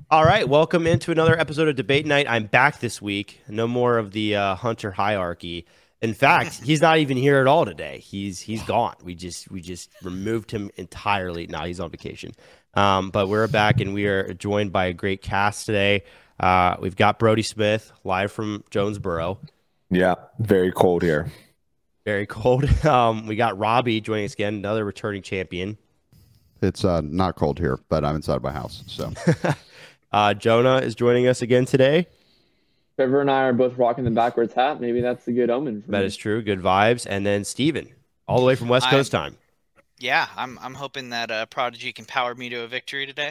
All right, welcome into another episode of Debate Night. I'm back this week. No more of the Hunter hierarchy. In fact, he's not even here at all today. He's gone. We just removed him entirely. Now he's on vacation. But we're back and we are joined by a great cast today. We've got Brody Smith live from Jonesboro. Yeah, very cold here. Very cold. We got Robbie joining us again, another returning champion. It's not cold here, but I'm inside my house. So Jonah is joining us again today. Trevor and I are both rocking the backwards hat. Maybe that's a good omen for That me. is true. Good vibes. And then Steven, all the way from West Coast time. Yeah, I'm hoping that Prodigy can power me to a victory today.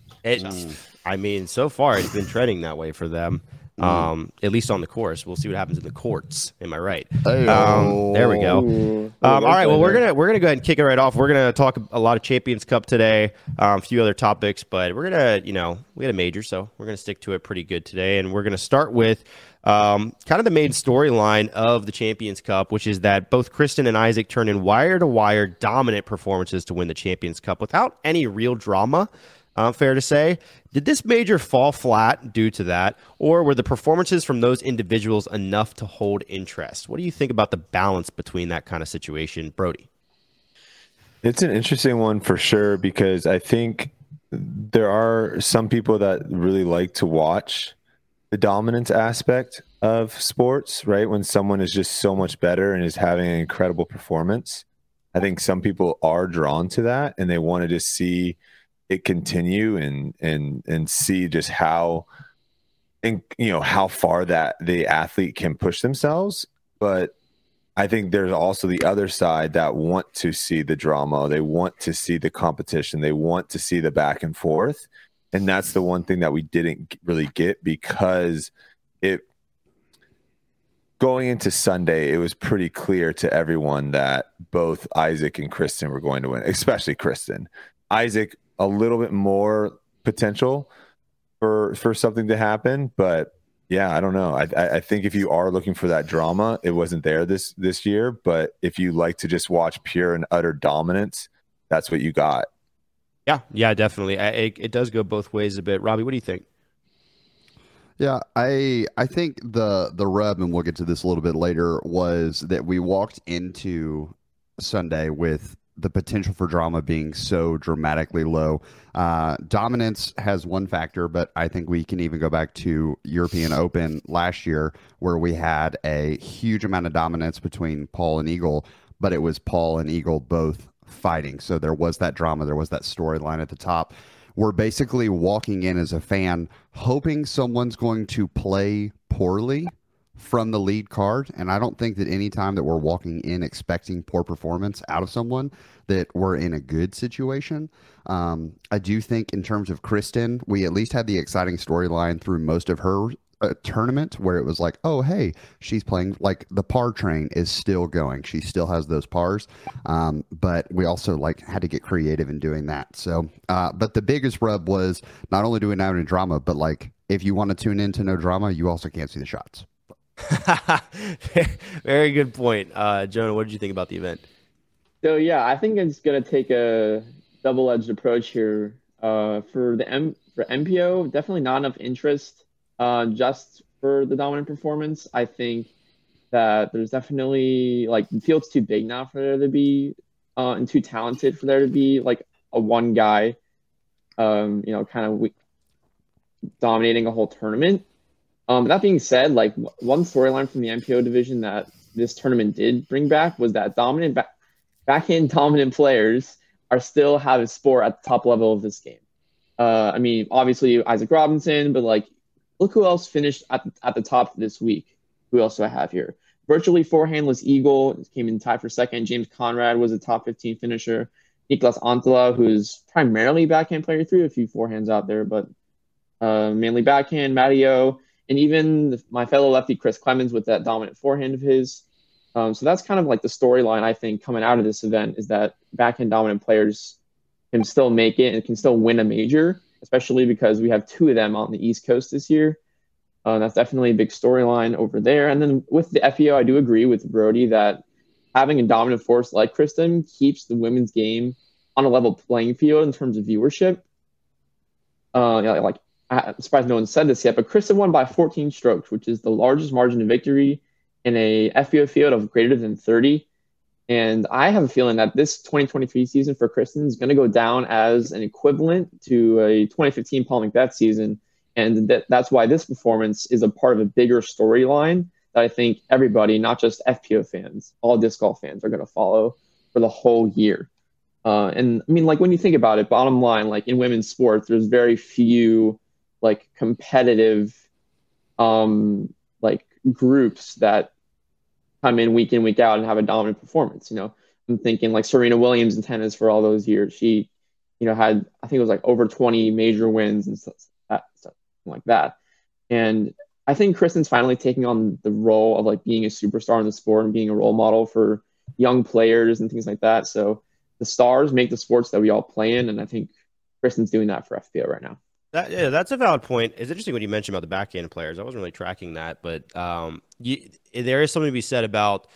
I mean, so far it's been trending that way for them. At least on the course. We'll see what happens in the courts. Am I right? There we go. Ooh. All right. Well, we're gonna go ahead and kick it right off. We're gonna talk a lot of Champions Cup today, a few other topics, but we're gonna, we had a major, so we're gonna stick to it pretty good today, and we're gonna start with kind of the main storyline of the Champions Cup, which is that both Kristen and Isaac turned in wire-to-wire dominant performances to win the Champions Cup without any real drama. Fair to say. Did this major fall flat due to that, or were the performances from those individuals enough to hold interest? What do you think about the balance between that kind of situation, Brody? It's an interesting one for sure because I think there are some people that really like to watch the dominance aspect of sports, right? When someone is just so much better and is having an incredible performance. I think some people are drawn to that and they want to just see it continue and see just how how far that the athlete can push themselves. But I think there's also the other side that want to see the drama. They want to see the competition. They want to see the back and forth. And that's the one thing that we didn't really get because going into Sunday, it was pretty clear to everyone that both Isaac and Kristen were going to win, especially Kristen. Isaac, a little bit more potential for something to happen, but yeah, I don't know. I think if you are looking for that drama, it wasn't there this year. But if you like to just watch pure and utter dominance, that's what you got. Yeah, definitely. It does go both ways a bit. Robbie, what do you think? yeah, I think the rub, and we'll get to this a little bit later, was that we walked into Sunday with the potential for drama being so dramatically low. Dominance has one factor, but I think we can even go back to European Open last year where we had a huge amount of dominance between Paul and Eagle, but it was Paul and Eagle both fighting. So there was that drama, there was that storyline at the top. We're basically walking in as a fan hoping someone's going to play poorly from the lead card, and I don't think that any time that we're walking in expecting poor performance out of someone that we're in a good situation. I do think in terms of Kristen, we at least had the exciting storyline through most of her tournament where it was like, oh, hey, she's playing, like the par train is still going. She still has those pars. But we also had to get creative in doing that. So, but the biggest rub was not only do we not have any drama, but if you want to tune into no drama, you also can't see the shots. Very good point. Jonah, what did you think about the event? So yeah, I think it's gonna take a double-edged approach here. For MPO, definitely not enough interest. Just for the dominant performance, I think that there's definitely the field's too big now for there to be, and too talented for there to be a one guy, kind of dominating a whole tournament. That being said, one storyline from the MPO division that this tournament did bring back was that backhand dominant players are still have a sport at the top level of this game. I mean, obviously Isaac Robinson, but look who else finished at the top this week. Who else do I have here? Virtually forehandless Eagle came in tied for second. James Conrad was a top 15 finisher. Niklas Antela, who's primarily backhand player, threw a few forehands out there, but mainly backhand. Matteo. And even my fellow lefty, Chris Clemens, with that dominant forehand of his. So that's kind of the storyline, I think, coming out of this event is that backhand dominant players can still make it and can still win a major, especially because we have two of them on the East Coast this year. That's definitely a big storyline over there. And then with the FEO, I do agree with Brody that having a dominant force like Kristen keeps the women's game on a level playing field in terms of viewership. I'm surprised no one said this yet, but Kristen won by 14 strokes, which is the largest margin of victory in a FPO field of greater than 30. And I have a feeling that this 2023 season for Kristen is going to go down as an equivalent to a 2015 Paul McBeth season. And that's why this performance is a part of a bigger storyline that I think everybody, not just FPO fans, all disc golf fans, are going to follow for the whole year. And I mean, like, when you think about it, bottom line, like in women's sports, there's very few like competitive like groups that come in, week out and have a dominant performance. I'm thinking like Serena Williams in tennis for all those years. She, had, I think it was like over 20 major wins and stuff like that. And I think Kristen's finally taking on the role of like being a superstar in the sport and being a role model for young players and things like that. So the stars make the sports that we all play in. And I think Kristen's doing that for FPO right now. That's a valid point. It's interesting what you mentioned about the backhand players. I wasn't really tracking that, but there is something to be said about,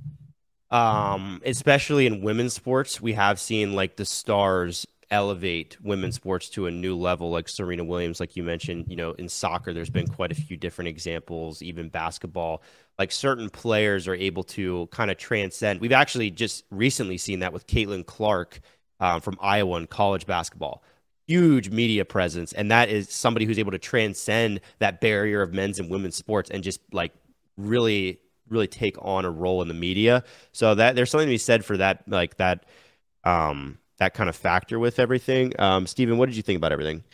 especially in women's sports, we have seen like the stars elevate women's sports to a new level, like Serena Williams, like you mentioned. In soccer, there's been quite a few different examples, even basketball. Like certain players are able to kind of transcend. We've actually just recently seen that with Caitlin Clark from Iowa in college basketball. Huge media presence, and that is somebody who's able to transcend that barrier of men's and women's sports and just like really take on a role in the media. So that there's something to be said for that, like that kind of factor with everything. Steven, what did you think about everything?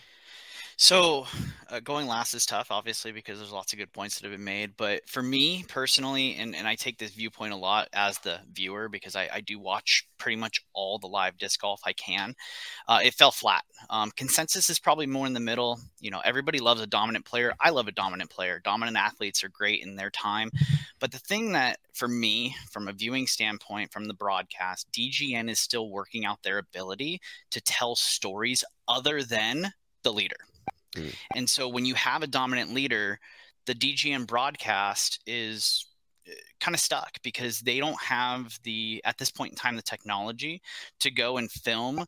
So going last is tough, obviously, because there's lots of good points that have been made. But for me personally, and I take this viewpoint a lot as the viewer, because I do watch pretty much all the live disc golf I can, it fell flat. Consensus is probably more in the middle. Everybody loves a dominant player. I love a dominant player. Dominant athletes are great in their time. But the thing that, for me, from a viewing standpoint, from the broadcast, DGN is still working out their ability to tell stories other than the leader. And so when you have a dominant leader, the DGN broadcast is kind of stuck because they don't have at this point in time, the technology to go and film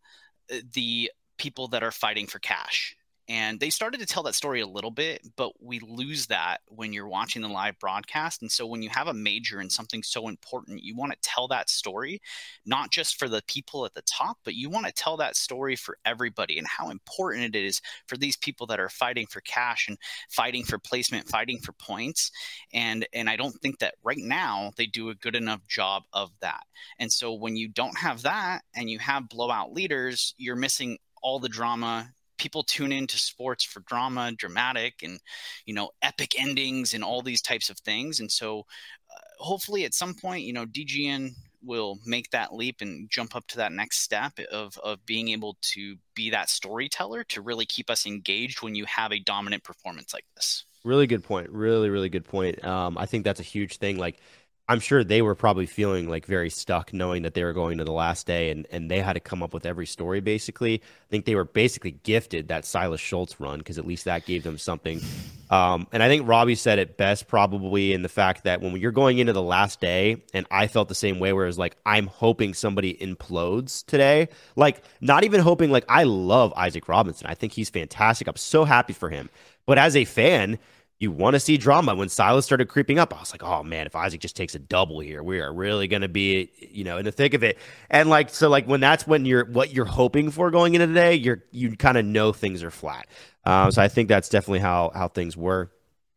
the people that are fighting for cash. And they started to tell that story a little bit, but we lose that when you're watching the live broadcast. And so when you have a major and something so important, you want to tell that story, not just for the people at the top, but you want to tell that story for everybody and how important it is for these people that are fighting for cash and fighting for placement, fighting for points. And I don't think that right now they do a good enough job of that. And so when you don't have that and you have blowout leaders, you're missing all the drama. People tune into sports for drama, dramatic, and, epic endings and all these types of things. And so hopefully at some point, DGN will make that leap and jump up to that next step of being able to be that storyteller to really keep us engaged when you have a dominant performance like this. Really good point. Really, really good point. I think that's a huge thing. Like, I'm sure they were probably feeling like very stuck knowing that they were going to the last day and they had to come up with every story basically. I think they were basically gifted that Silas Schultz run because at least that gave them something. And I think Robbie said it best probably in the fact that when you're going into the last day, and I felt the same way where it was like, I'm hoping somebody implodes today. Like, not even hoping, like, I love Isaac Robinson. I think he's fantastic. I'm so happy for him. But as a fan, you want to see drama. When Silas started creeping up, I was like, oh man, if Isaac just takes a double here, we are really going to be, in the thick of it. And when that's when what you're hoping for going into the day, you kind of know things are flat. So I think that's definitely how things were.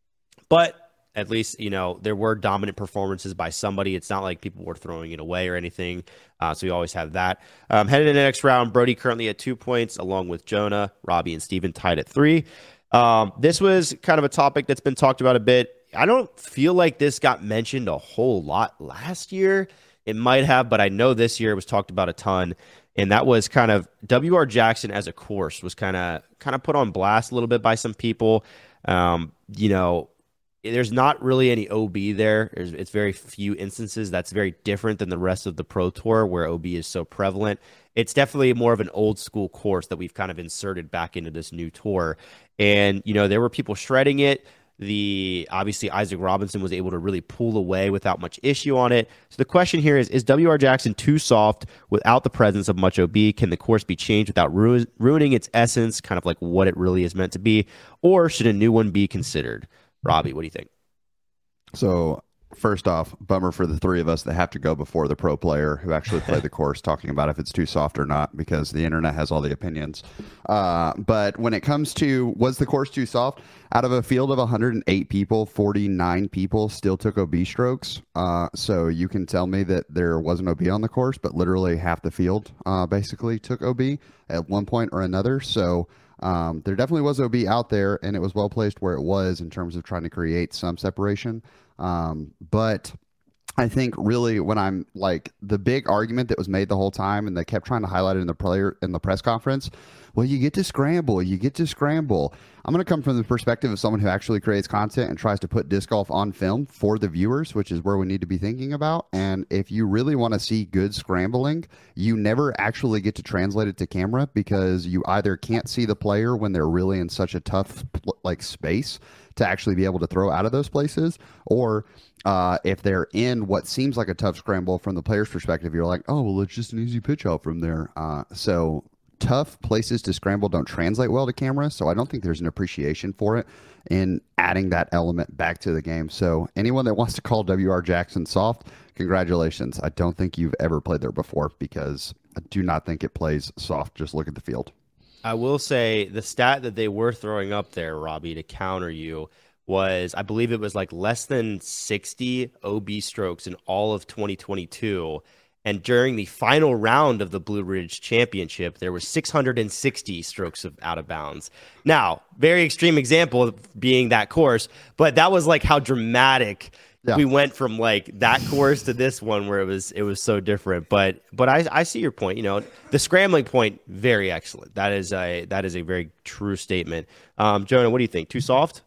But at least, there were dominant performances by somebody. It's not like people were throwing it away or anything. So we always have that. Headed into the next round, Brody currently at 2 points, along with Jonah, Robbie, and Steven tied at 3. This was kind of a topic that's been talked about a bit. I don't feel like this got mentioned a whole lot last year. It might have, but I know this year it was talked about a ton. And that was kind of WR Jackson as a course was kind of put on blast a little bit by some people. There's not really any OB there. It's very few instances. That's very different than the rest of the Pro Tour where OB is so prevalent. It's definitely more of an old school course that we've kind of inserted back into this new tour. And, there were people shredding it. Obviously Isaac Robinson was able to really pull away without much issue on it. So the question here is W.R. Jackson too soft without the presence of much OB? Can the course be changed without ruining its essence, kind of like what it really is meant to be? Or should a new one be considered? Robbie, what do you think? So first off, bummer for the three of us that have to go before the pro player who actually played the course talking about if it's too soft or not, because the internet has all the opinions. But when it comes to, was the course too soft? Out of a field of 108 people, 49 people still took OB strokes. So you can tell me that there wasn't OB on the course, but literally half the field basically took OB at one point or another. So there definitely was OB out there, and it was well placed where it was in terms of trying to create some separation. But I think really when I'm like the big argument that was made the whole time, and they kept trying to highlight it in the press conference, well, you get to scramble. I'm going to come from the perspective of someone who actually creates content and tries to put disc golf on film for the viewers, which is where we need to be thinking about. And if you really want to see good scrambling, you never actually get to translate it to camera, because you either can't see the player when they're really in such a tough space to actually be able to throw out of those places, or if they're in what seems like a tough scramble from the player's perspective, you're like, oh, well, it's just an easy pitch out from there. So tough places to scramble don't translate well to camera, so I don't think there's an appreciation for it in adding that element back to the game. So anyone that wants to call W.R. Jackson soft, congratulations. I don't think you've ever played there before, because I do not think it plays soft. Just look at the field. I will say the stat that they were throwing up there, Robbie, to counter you was, I believe it was like less than 60 OB strokes in all of 2022. And during the final round of the Blue Ridge Championship, there were 660 strokes of out of bounds. Now, very extreme example of being that course, but that was like how dramatic we went from like that course to this one, where it was so different. But I see your point. You know, the scrambling point, very excellent. That is a very true statement. Jonah, what do you think? Too soft?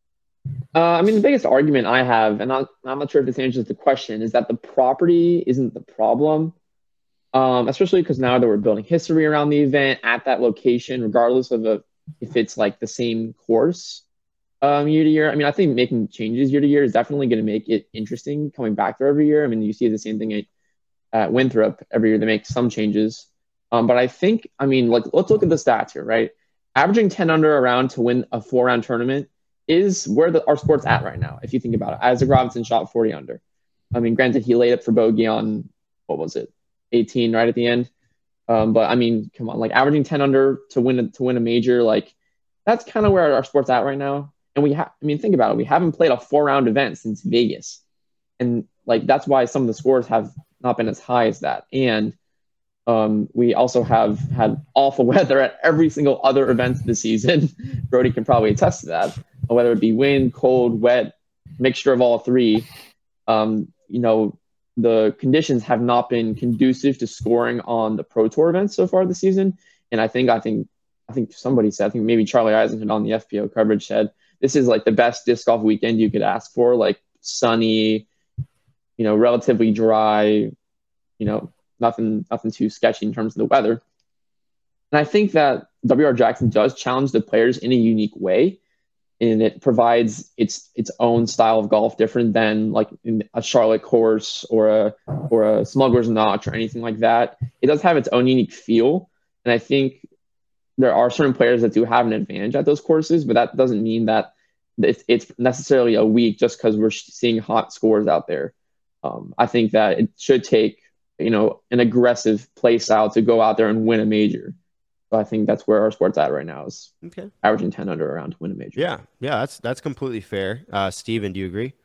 I mean, the biggest argument I have, and I'm not sure if this answers the question, is that the property isn't the problem. Especially because now that we're building history around the event at that location, regardless of if it's like the same course year to year. I mean, I think making changes year to year is definitely going to make it interesting coming back there every year. I mean, you see the same thing at Winthrop every year. They make some changes. But I think, I mean, like, let's look at the stats here, right? Averaging 10 under a round to win a 4-round tournament is where our sport's at right now, if you think about it. Isaac Robinson shot 40 under. I mean, granted, he laid up for bogey on, what was it, 18 right at the end. But I mean, come on, like averaging 10 under to win a major, like that's kind of where our sport's at right now. And I mean, think about it. We haven't played a 4-round event since Vegas. And like, that's why some of the scores have not been as high as that. And we also have had awful weather at every single other event this season. Brody can probably attest to that, whether it be wind, cold, wet, mixture of all three. You know, the conditions have not been conducive to scoring on the Pro Tour events so far this season. And I think somebody said, I think maybe Charlie Eisenhower on the FPO coverage said, this is like the best disc golf weekend you could ask for, like sunny, you know, relatively dry, you know, nothing too sketchy in terms of the weather. And I think that W.R. Jackson does challenge the players in a unique way, and it provides its own style of golf, different than like in a Charlotte course or a Smuggler's Notch or anything like that. It does have its own unique feel, and I think there are certain players that do have an advantage at those courses, but that doesn't mean that it's necessarily a week just because we're seeing hot scores out there. I think that it should take, you know, an aggressive play style to go out there and win a major. So I think that's where our sport's at right now, is averaging 10 under around to win a major. Yeah, that's completely fair. Steven, do you agree?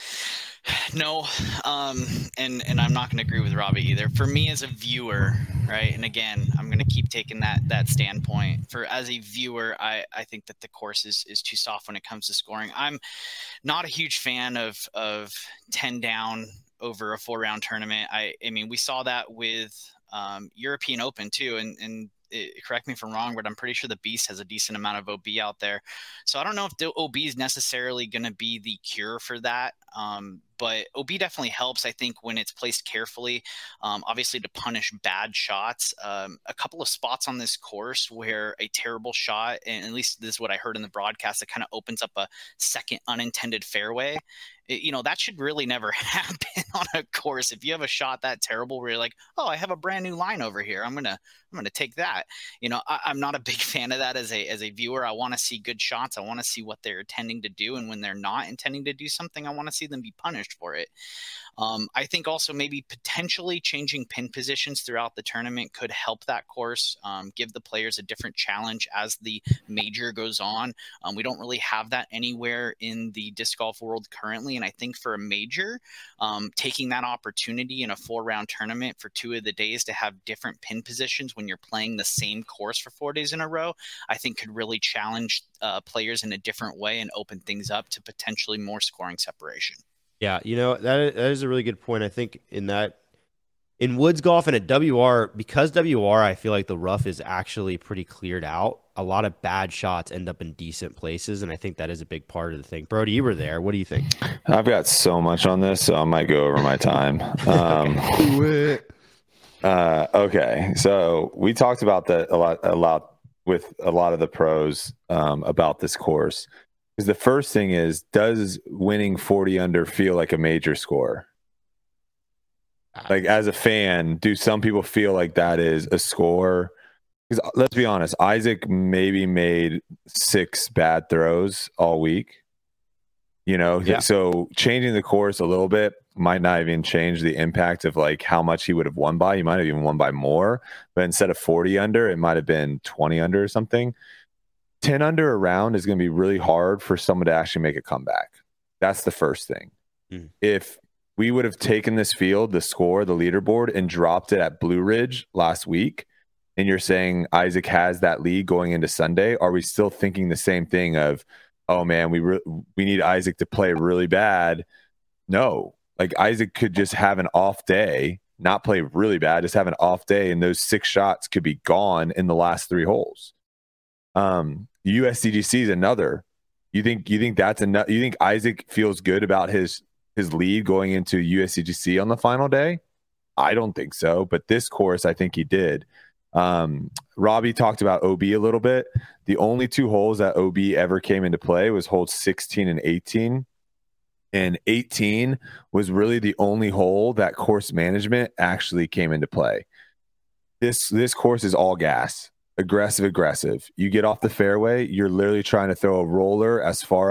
No, and I'm not going to agree with Robbie either. For me as a viewer, right, and again, I'm going to keep taking that standpoint. As a viewer, I think that the course is too soft when it comes to scoring. I'm not a huge fan of 10 down over a 4-round tournament. I mean, we saw that with European Open too, and correct me if I'm wrong, but I'm pretty sure the Beast has a decent amount of OB out there. So I don't know if the OB is necessarily going to be the cure for that. but OB definitely helps, I think, when it's placed carefully, obviously to punish bad shots. A couple of spots on this course where a terrible shot, and at least this is what I heard in the broadcast, that kind of opens up a second unintended fairway. That should really never happen on a course. If you have a shot that terrible where you're like, oh, I have a brand new line over here, I'm gonna take that. I'm not a big fan of that as a viewer. I want to see good shots. I want to see what they're intending to do, and when they're not intending to do something, I want to see them be punished for it. I think also maybe potentially changing pin positions throughout the tournament could help that course, give the players a different challenge as the major goes on. We don't really have that anywhere in the disc golf world currently. And I think for a major, taking that opportunity in a 4-round tournament for 2 of the days to have different pin positions when you're playing the same course for 4 days in a row, I think could really challenge players in a different way and open things up to potentially more scoring separation. Yeah, that is a really good point. I think in woods golf and at WR, because WR, I feel like the rough is actually pretty cleared out. A lot of bad shots end up in decent places, and I think that is a big part of the thing. Brody, you were there. What do you think? I've got so much on this, so I might go over my time. Okay, so we talked about that a lot with a lot of the pros about this course. Because the first thing is, does winning 40 under feel like a major score? Like, as a fan, do some people feel like that is a score? Because let's be honest, Isaac maybe made 6 bad throws all week. Yeah. So changing the course a little bit might not even change the impact of like how much he would have won by. He might have even won by more, but instead of 40 under, it might have been 20 under or something. 10 under a round is going to be really hard for someone to actually make a comeback. That's the first thing. If we would have taken this field, the score, the leaderboard, and dropped it at Blue Ridge last week, and you're saying Isaac has that lead going into Sunday, are we still thinking the same thing of, oh man, we need Isaac to play really bad? No. Like, Isaac could just have an off day, not play really bad, just have an off day, and those 6 shots could be gone in the last 3 holes. USDGC is another. You think that's enough? You think Isaac feels good about his lead going into USDGC on the final day? I don't think so, but this course, I think he did. Robbie talked about OB a little bit. The only 2 holes that OB ever came into play was holes 16 and 18. And 18 was really the only hole that course management actually came into play. This course is all gas. Aggressive. You get off the fairway, you're literally trying to throw a roller as far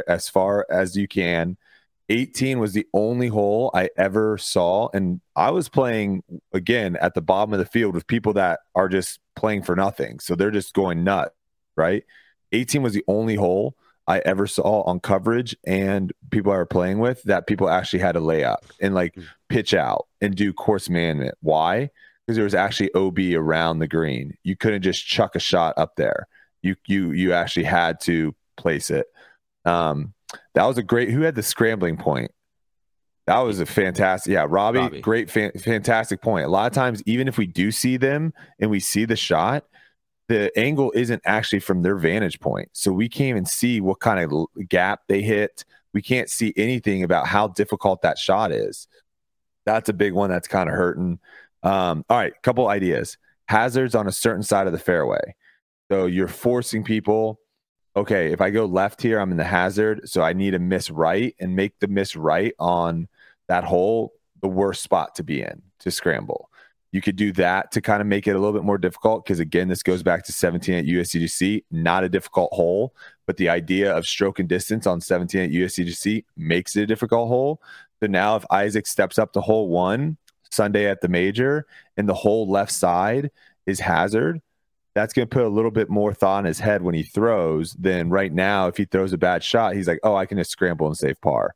as you can. 18 was the only hole I ever saw, and I was playing again at the bottom of the field with people that are just playing for nothing, so they're just going nuts, right? 18 was the only hole I ever saw on coverage and people I were playing with that people actually had to lay up and like pitch out and do course management. Why? Because there was actually OB around the green. You couldn't just chuck a shot up there. You actually had to place it. That was a great. Who had the scrambling point? That was a fantastic. Yeah, Robbie. Great, fantastic point. A lot of times, even if we do see them and we see the shot, the angle isn't actually from their vantage point, so we can't even see what kind of gap they hit. We can't see anything about how difficult that shot is. That's a big one that's kind of hurting. All right, couple ideas. Hazards on a certain side of the fairway. So you're forcing people, okay, if I go left here, I'm in the hazard, so I need to miss right and make the miss right on that hole the worst spot to be in to scramble. You could do that to kind of make it a little bit more difficult because, again, this goes back to 17 at USDGC, not a difficult hole, but the idea of stroke and distance on 17 at USDGC makes it a difficult hole. So now if Isaac steps up to hole 1, Sunday at the major, and the whole left side is hazard, that's going to put a little bit more thought in his head when he throws than right now. If he throws a bad shot, he's like, oh, I can just scramble and save par.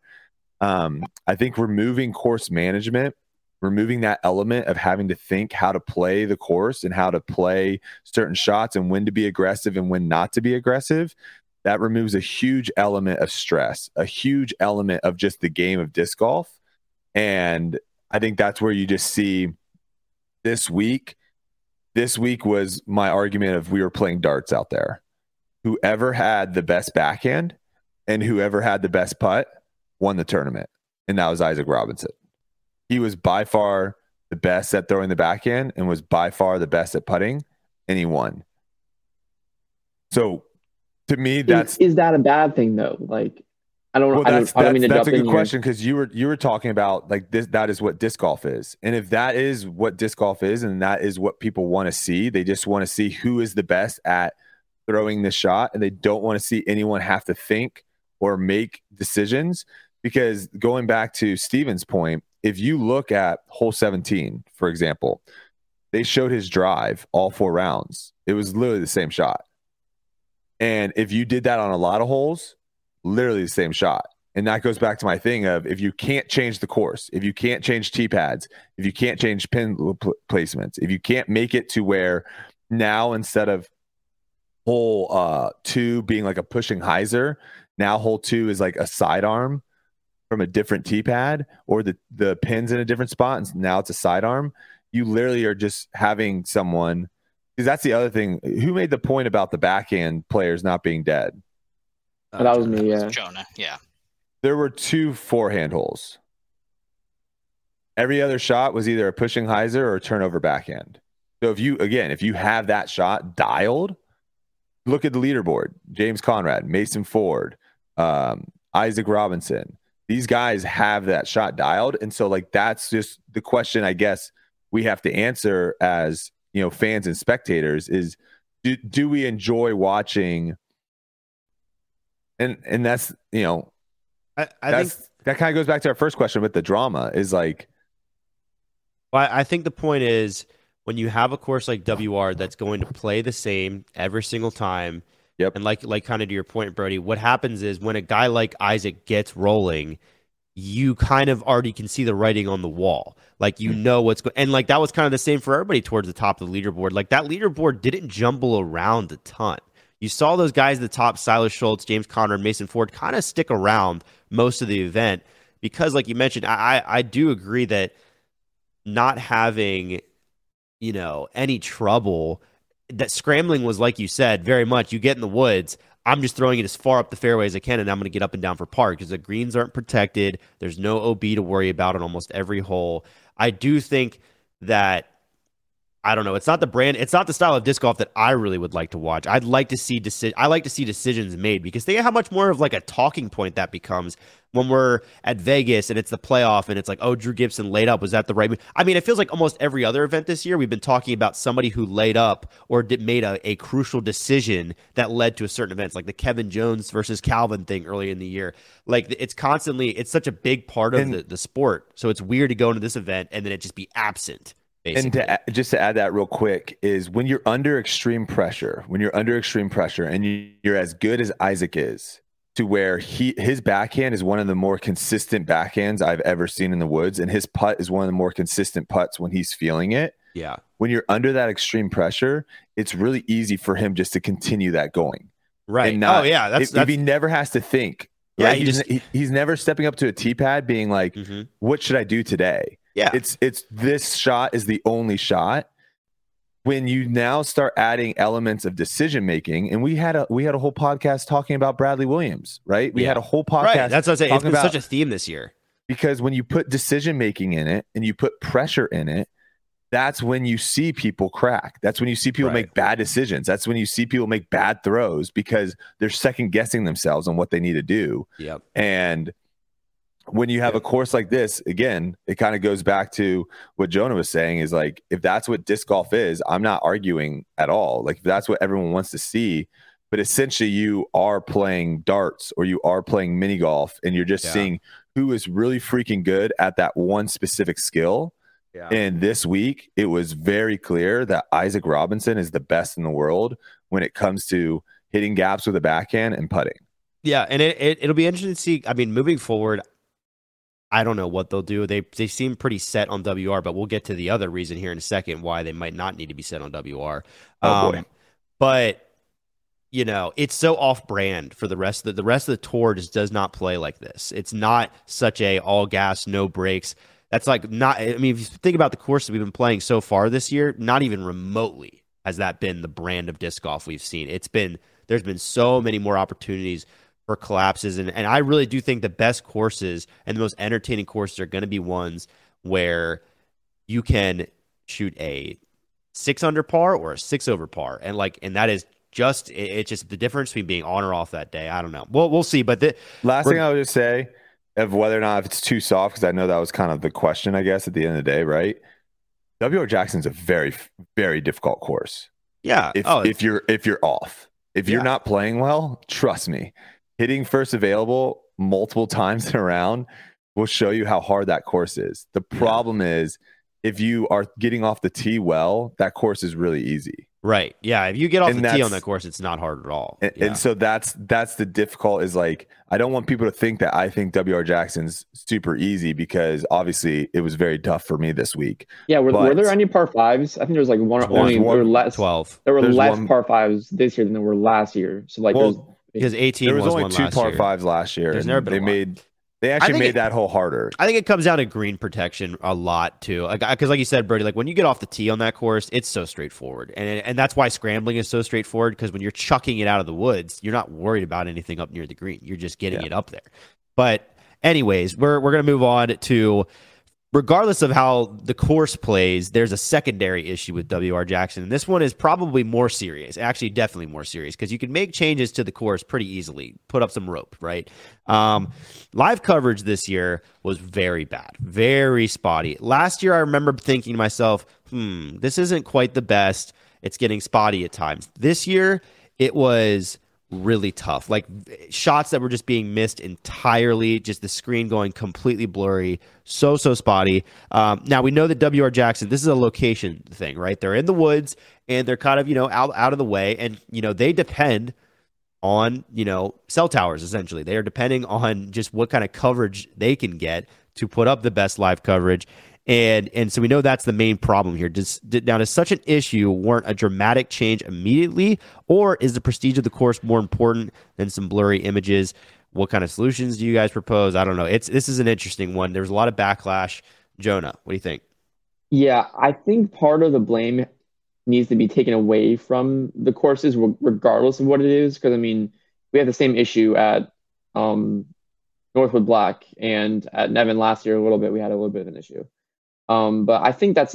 I think removing course management, removing that element of having to think how to play the course and how to play certain shots and when to be aggressive and when not to be aggressive, that removes a huge element of stress, a huge element of just the game of disc golf. And I think that's where you just see this week. This week was my argument of we were playing darts out there. Whoever had the best backhand and whoever had the best putt won the tournament. and that was Isaac Robinson. He was by far the best at throwing the backhand and was by far the best at putting, and he won. So to me, is that a bad thing though? Like, I don't mean to that's jump a good in question, because you were talking about like this. That is what disc golf is, and if that is what disc golf is, and that is what people want to see, they just want to see who is the best at throwing the shot, and they don't want to see anyone have to think or make decisions. Because going back to Steven's point, if you look at hole 17, for example, they showed his drive all 4 rounds. It was literally the same shot. And if you did that on a lot of holes, literally the same shot. And that goes back to my thing of, if you can't change the course, if you can't change tee pads, if you can't change pin placements, if you can't make it to where now instead of hole 2 being like a pushing hyzer, now hole 2 is like a sidearm from a different tee pad, or the pin's in a different spot and now it's a sidearm. You literally are just having someone, because that's the other thing. Who made the point about the backhand players not being dead? That was me, yeah. Jonah, yeah. There were 2 forehand holes. Every other shot was either a pushing hyzer or a turnover backhand. So if you have that shot dialed, look at the leaderboard. James Conrad, Mason Ford, Isaac Robinson. These guys have that shot dialed. And so like, that's just the question I guess we have to answer as, fans and spectators is, do we enjoy watching? And that's, I think that kind of goes back to our first question with the drama is like, well, I think the point is, when you have a course like WR that's going to play the same every single time, yep. And like kind of to your point, Brody, what happens is when a guy like Isaac gets rolling, you kind of already can see the writing on the wall. Like, what's going, and like that was kind of the same for everybody towards the top of the leaderboard. Like, that leaderboard didn't jumble around a ton. You saw those guys at the top, Silas Schultz, James Conrad, Mason Ford, kind of stick around most of the event because, like you mentioned, I do agree that not having, any trouble, that scrambling was, like you said, very much you get in the woods, I'm just throwing it as far up the fairway as I can, and I'm going to get up and down for par because the greens aren't protected. There's no OB to worry about on almost every hole. I do think that, I don't know, it's not the style of disc golf that I really would like to watch. I like to see decisions made, because think of how much more of like a talking point that becomes when we're at Vegas and it's the playoff and it's like, oh, Drew Gibson laid up. Was that the right move? I mean, it feels like almost every other event this year we've been talking about somebody who laid up or made a crucial decision that led to a certain event. It's like the Kevin Jones versus Calvin thing early in the year. Like, it's such a big part of the sport. So it's weird to go into this event and then it just be absent. Basically. And just to add that real quick is, when you're under extreme pressure, and you're as good as Isaac is, to where his backhand is one of the more consistent backhands I've ever seen in the woods, and his putt is one of the more consistent putts when he's feeling it. Yeah. When you're under that extreme pressure, it's really easy for him just to continue that going. Right. If he never has to think. Yeah. Right? He's never stepping up to a tee pad being like, what should I do today? Yeah. It's this shot is the only shot. When you now start adding elements of decision making, and we had a whole podcast talking about Bradley Williams, right? We had a whole podcast. Right. That's what I'm saying. It's been such a theme this year. Because when you put decision making in it and you put pressure in it, that's when you see people crack. That's when you see people make bad decisions. That's when you see people make bad throws because they're second guessing themselves on what they need to do. Yep. And when you have a course like this, again, it kind of goes back to what Jonah was saying, is like, if that's what disc golf is, I'm not arguing at all. Like, if that's what everyone wants to see, but essentially you are playing darts or you are playing mini golf, and you're just seeing who is really freaking good at that one specific skill. Yeah. And this week, it was very clear that Isaac Robinson is the best in the world when it comes to hitting gaps with a backhand and putting. Yeah, and it'll be interesting to see. I mean, moving forward, I don't know what they'll do. They seem pretty set on WR, but we'll get to the other reason here in a second why they might not need to be set on WR. Boy. But it's so off-brand for the rest of the tour. Just does not play like this. It's not such a all gas, no brakes. That's like not. I mean, if you think about the course that we've been playing so far this year, not even remotely has that been the brand of disc golf we've seen. There's been so many more opportunities for collapses. And I really do think the best courses and the most entertaining courses are going to be ones where you can shoot a 6 under par or a 6 over par. And that is it's just the difference between being on or off that day. I don't know. We'll see. But the last thing I would just say of whether or not if it's too soft, because I know that was kind of the question, I guess, at the end of the day, right? WR Jackson's a very, very difficult course. Yeah. If you're off, if you're not playing well, trust me, hitting first available multiple times in a round will show you how hard that course is. The problem is if you are getting off the tee well, that course is really easy. Right. Yeah. If you get off the tee on that course, it's not hard at all. And so that's the difficult is like, I don't want people to think that I think WR Jackson's super easy because obviously it was very tough for me this week. Yeah. Were there any par fives? I think there was like less 12. There were less par fives this year than there were last year. So like, because 18 there was only one 2 last par year. fives last year. There's never been They actually made that hole harder. I think it comes down to green protection a lot too. Because like you said, Brody, like when you get off the tee on that course, it's so straightforward. And that's why scrambling is so straightforward, because when you're chucking it out of the woods, you're not worried about anything up near the green. You're just getting it up there. But anyways, we're going to move on to, regardless of how the course plays, there's a secondary issue with WR Jackson. And this one is probably more serious, actually definitely more serious, because you can make changes to the course pretty easily, put up some rope, right? Live coverage this year was very bad, very spotty. Last year, I remember thinking to myself, this isn't quite the best. It's getting spotty at times. This year, it was really tough. Like shots that were just being missed entirely, just the screen going completely blurry, so spotty. Now we know that WR Jackson, this is a location thing, right? They're in the woods and they're kind of, out of the way, and they depend on, cell towers essentially. They are depending on just what kind of coverage they can get to put up the best live coverage. And so we know that's the main problem here. Now, does such an issue warrant a dramatic change immediately, or is the prestige of the course more important than some blurry images? What kind of solutions do you guys propose? I don't know. This is an interesting one. There's a lot of backlash. Jonah, what do you think? Yeah, I think part of the blame needs to be taken away from the courses, regardless of what it is. Because, we had the same issue at Northwood Black, and at Nevin last year a little bit. We had a little bit of an issue. But I think I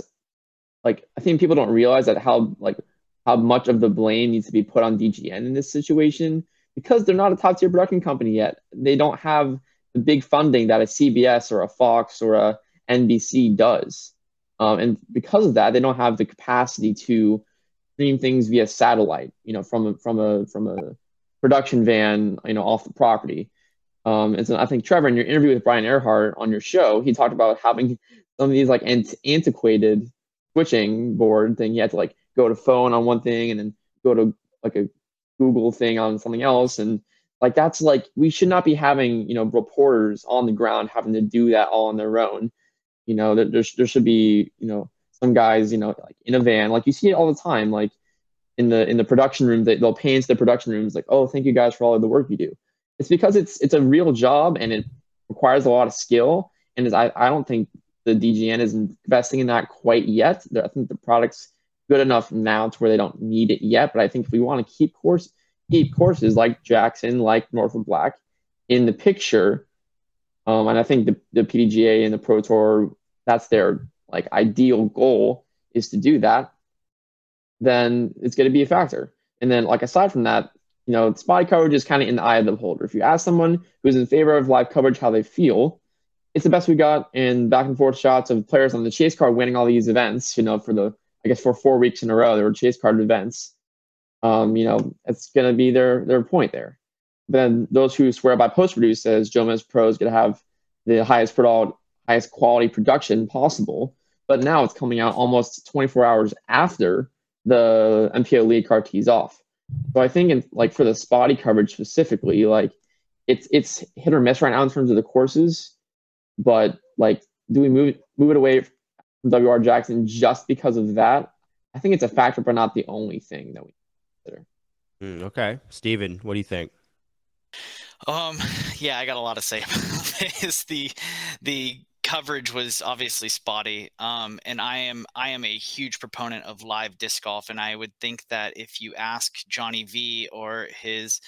think people don't realize that how much of the blame needs to be put on DGN in this situation, because they're not a top tier production company yet. They don't have the big funding that a CBS or a Fox or a NBC does. And because of that, they don't have the capacity to stream things via satellite, from a production van, off the property. And so I think, Trevor, in your interview with Brian Earhart on your show, he talked about having some of these antiquated switching board thing. He had to go to phone on one thing and then go to a Google thing on something else. And that's we should not be having, reporters on the ground having to do that all on their own. There should be, some guys, in a van, you see it all the time, in the production room, they'll pay into the production rooms oh, thank you guys for all of the work you do. It's because it's a real job and it requires a lot of skill. And I don't think the DGN is investing in that quite yet. I think the product's good enough now to where they don't need it yet. But I think if we want to keep courses like Jackson, like Northwood Black in the picture, and I think the PDGA and the Pro Tour, that's their ideal goal, is to do that, then it's going to be a factor. And then aside from that, spotty coverage is kind of in the eye of the beholder. If you ask someone who's in favor of live coverage how they feel, it's the best we got in back and forth shots of players on the chase card winning all these events, for 4 weeks in a row, there were chase card events. It's going to be their point there. But then those who swear by post-produce says Jomez Pro is going to have the highest quality production possible. But now it's coming out almost 24 hours after the MPO lead card tees off. So I think for the spotty coverage specifically, it's hit or miss right now in terms of the courses. But do we move it away from WR Jackson just because of that? I think it's a factor, but not the only thing that we consider. Okay, Steven, what do you think? Yeah, I got a lot to say about this. The coverage was obviously spotty. And I am a huge proponent of live disc golf, and I would think that if you ask Johnny V or his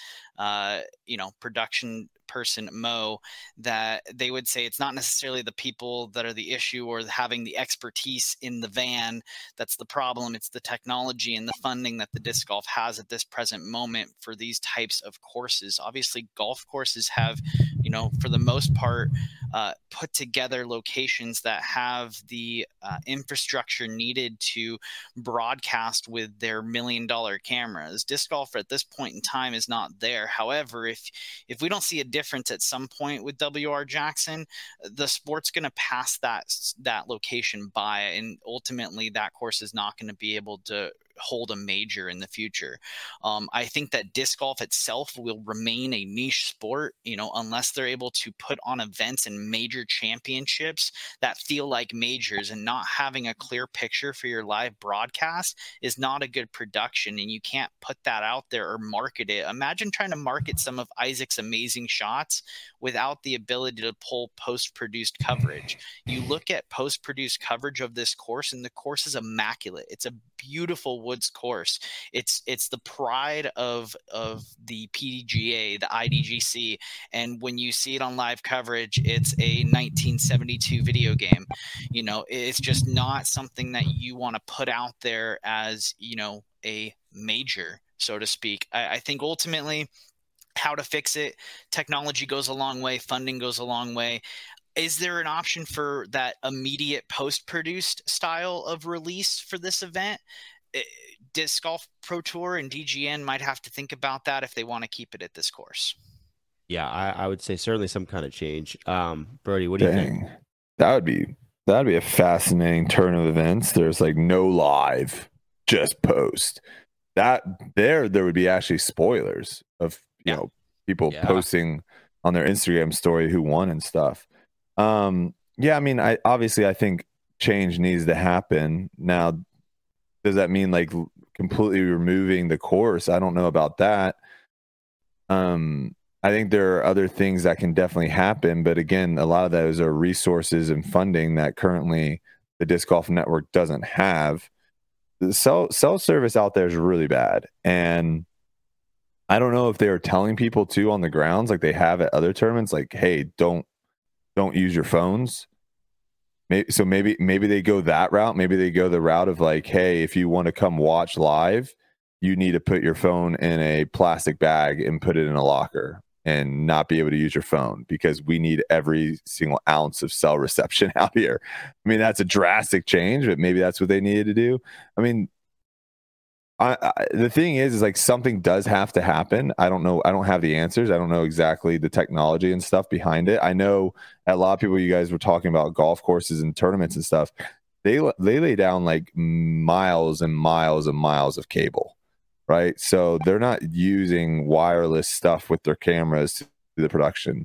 production person Mo, that they would say it's not necessarily the people that are the issue or having the expertise in the van that's the problem. It's the technology and the funding that the disc golf has at this present moment for these types of courses. Obviously, golf courses have, for the most part, put together locations that have the infrastructure needed to broadcast with their $1 million cameras. Disc golf at this point in time is not there. However, if we don't see a difference at some point with WR Jackson, the sport's going to pass that location by, and ultimately that course is not going to be able to hold a major in the future. I think that disc golf itself will remain a niche sport, unless they're able to put on events and major championships that feel like majors, and not having a clear picture for your live broadcast is not a good production, and you can't put that out there or market it. Imagine trying to market some of Isaac's amazing shots without the ability to pull post-produced coverage. You look at post-produced coverage of this course, and the course is immaculate. It's a beautiful woods course. It's the pride of the PDGA, the IDGC, and when you see it on live coverage, it's a 1972 video game. It's just not something that you want to put out there as a major, so to speak. I think ultimately how to fix it, technology goes a long way, funding goes a long way. Is there an option for that immediate post-produced style of release for this event? Disc Golf Pro Tour and DGN might have to think about that if they want to keep it at this course. Yeah, I would say certainly some kind of change. Brody, what do you think? That'd be a fascinating turn of events. There's like no live, just post. That there would be actually spoilers of people posting on their Instagram story who won and stuff. I think change needs to happen. Now, does that mean like completely removing the course? I don't know about that. I think there are other things that can definitely happen, but again, a lot of those are resources and funding that currently the Disc Golf Network doesn't have. The cell service out there is really bad, and I don't know if they are telling people too on the grounds like they have at other tournaments, like, hey, don't use your phones. Maybe they go that route. Maybe they go the route of like, hey, if you want to come watch live, you need to put your phone in a plastic bag and put it in a locker and not be able to use your phone, because we need every single ounce of cell reception out here. I mean, that's a drastic change, but maybe that's what they needed to do. I mean, the thing is like something does have to happen. I don't know. I don't have the answers. I don't know exactly the technology and stuff behind it. I know a lot of people, you guys were talking about golf courses and tournaments and stuff. They lay down like miles and miles and miles of cable, right? So they're not using wireless stuff with their cameras to the production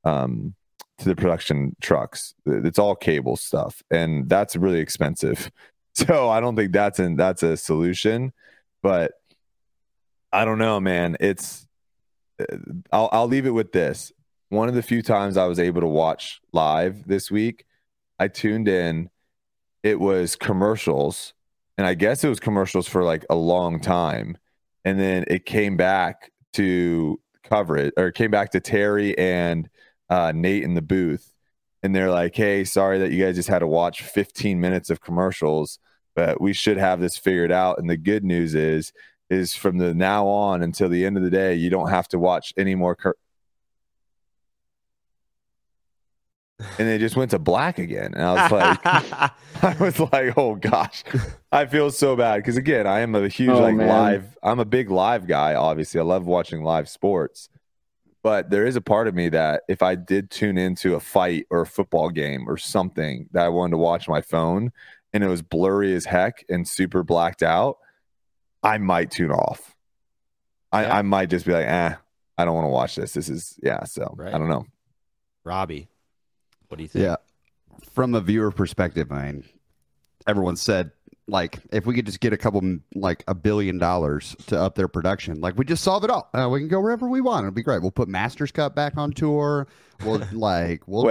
trucks. It's all cable stuff, and that's really expensive. So I don't think that's a solution. But I don't know, man. I'll leave it with this. One of the few times I was able to watch live this week, I tuned in. It was commercials, and I guess it was commercials for like a long time. And then it came back to coverage, or it came back to Terry and Nate in the booth. And they're like, hey, sorry that you guys just had to watch 15 minutes of commercials, but we should have this figured out. And the good news is from the now on until the end of the day, you don't have to watch any more. And they just went to black again. And I was like, oh gosh, I feel so bad. Because again, I am a huge I'm a big live guy. Obviously, I love watching live sports. But there is a part of me that if I did tune into a fight or a football game or something that I wanted to watch my phone, and it was blurry as heck and super blacked out, I might tune off. I might just be like, I don't want to watch this. Right. I don't know. Robbie, what do you think? Yeah. From a viewer perspective, I mean, everyone said, like, if we could just get $1 billion to up their production, like, we just solve it all. We can go wherever we want. It'll be great. We'll put Masters Cup back on tour. We'll do it all.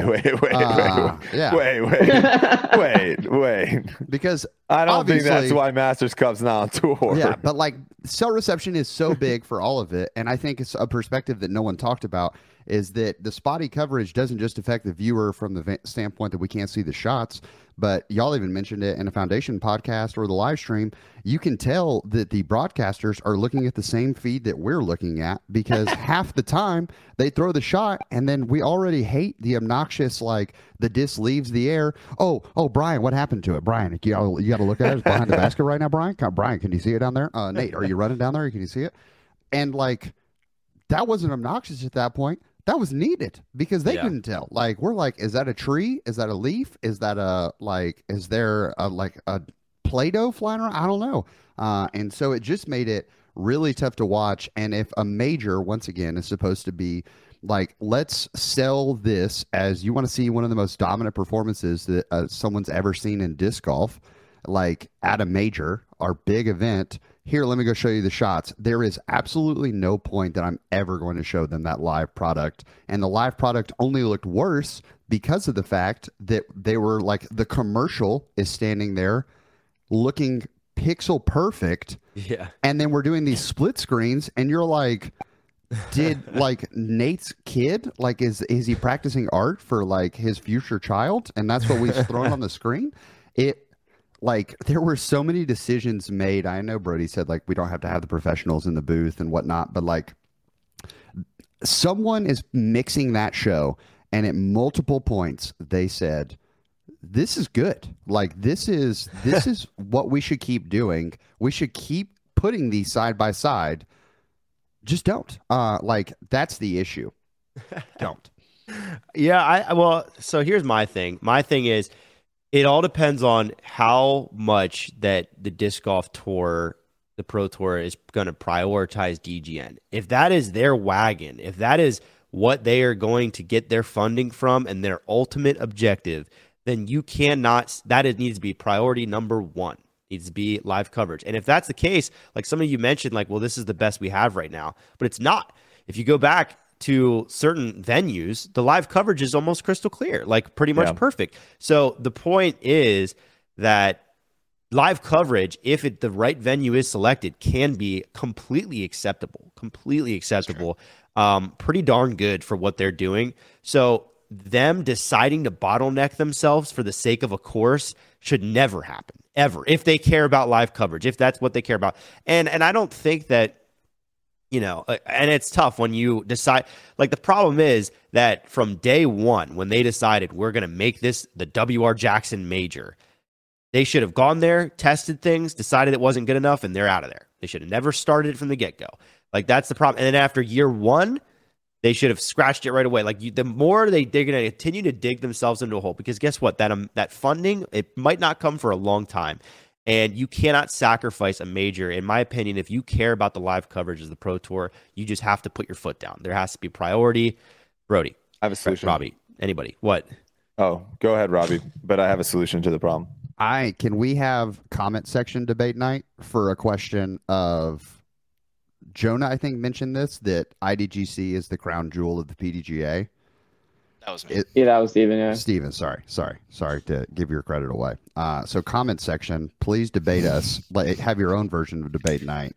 Wait. Because I don't think that's obviously- why Masters Cup's not on tour. Yeah, but like cell reception is so big for all of it, and I think it's a perspective that no one talked about is that the spotty coverage doesn't just affect the viewer from the standpoint that we can't see the shots, but y'all even mentioned it in a Foundation podcast or the live stream. You can tell that the broadcasters are looking at the same feed that we're looking at because half the time they throw the shot and then we already hate the obnoxious, like the disc leaves the air. Oh, Brian, what happened to it? Brian, you got to look at it. It's behind the basket right now, Brian. Brian, can you see it down there? Nate, are you running down there? Can you see it? And like, that wasn't obnoxious at that point. That was needed because they couldn't tell. Like, we're like, is that a tree? Is that a leaf? Is that is there a Play-Doh flying around? I don't know. And so it just made it really tough to watch. And if a major, once again, is supposed to be like, let's sell this as you want to see one of the most dominant performances that someone's ever seen in disc golf, like at a major, our big event. Here, let me go show you the shots. There is absolutely no point that I'm ever going to show them that live product. And the live product only looked worse because of the fact that they were like, the commercial is standing there looking pixel perfect. Yeah. And then we're doing these split screens and you're like, did like Nate's kid, like, is he practicing art for like his future child? And that's what we've thrown on the screen. Like, there were so many decisions made. I know Brody said, like, we don't have to have the professionals in the booth and whatnot, but, like, someone is mixing that show, and at multiple points, they said, this is good. Like, this is what we should keep doing. We should keep putting these side by side. Just don't. Like, that's the issue. Don't. Yeah, well, so here's my thing. My thing is, it all depends on how much that the disc golf tour, the pro tour, is going to prioritize DGN. If that is their wagon, if that is what they are going to get their funding from and their ultimate objective, then you cannot, needs to be priority number one. Needs to be live coverage. And if that's the case, like some of you mentioned, like, well, this is the best we have right now, but it's not. If you go back to certain venues, the live coverage is almost crystal clear, like pretty much perfect. So the point is that live coverage, if the right venue is selected, can be completely acceptable, pretty darn good for what they're doing. So them deciding to bottleneck themselves for the sake of a course should never happen, ever, if they care about live coverage, if that's what they care about. And I don't think that, you know, and it's tough when you decide, like, the problem is that from day one, when they decided we're going to make this the W.R. Jackson major, they should have gone there, tested things, decided it wasn't good enough, and they're out of there. They should have never started it from the get-go. Like, that's the problem. And then after year one, they should have scratched it right away. Like, the more they're going to continue to dig themselves into a hole, because guess what? That funding, it might not come for a long time. And you cannot sacrifice a major. In my opinion, if you care about the live coverage of the Pro Tour, you just have to put your foot down. There has to be priority. Brody. I have a solution. Robbie. Anybody. What? Oh, go ahead, Robbie. But I have a solution to the problem. Can we have comment section debate night for a question of Jonah, I think, mentioned this, that IDGC is the crown jewel of the PDGA. That was me. That was Steven, yeah. Steven, sorry to give your credit away. So comment section, please debate us. Have your own version of debate night.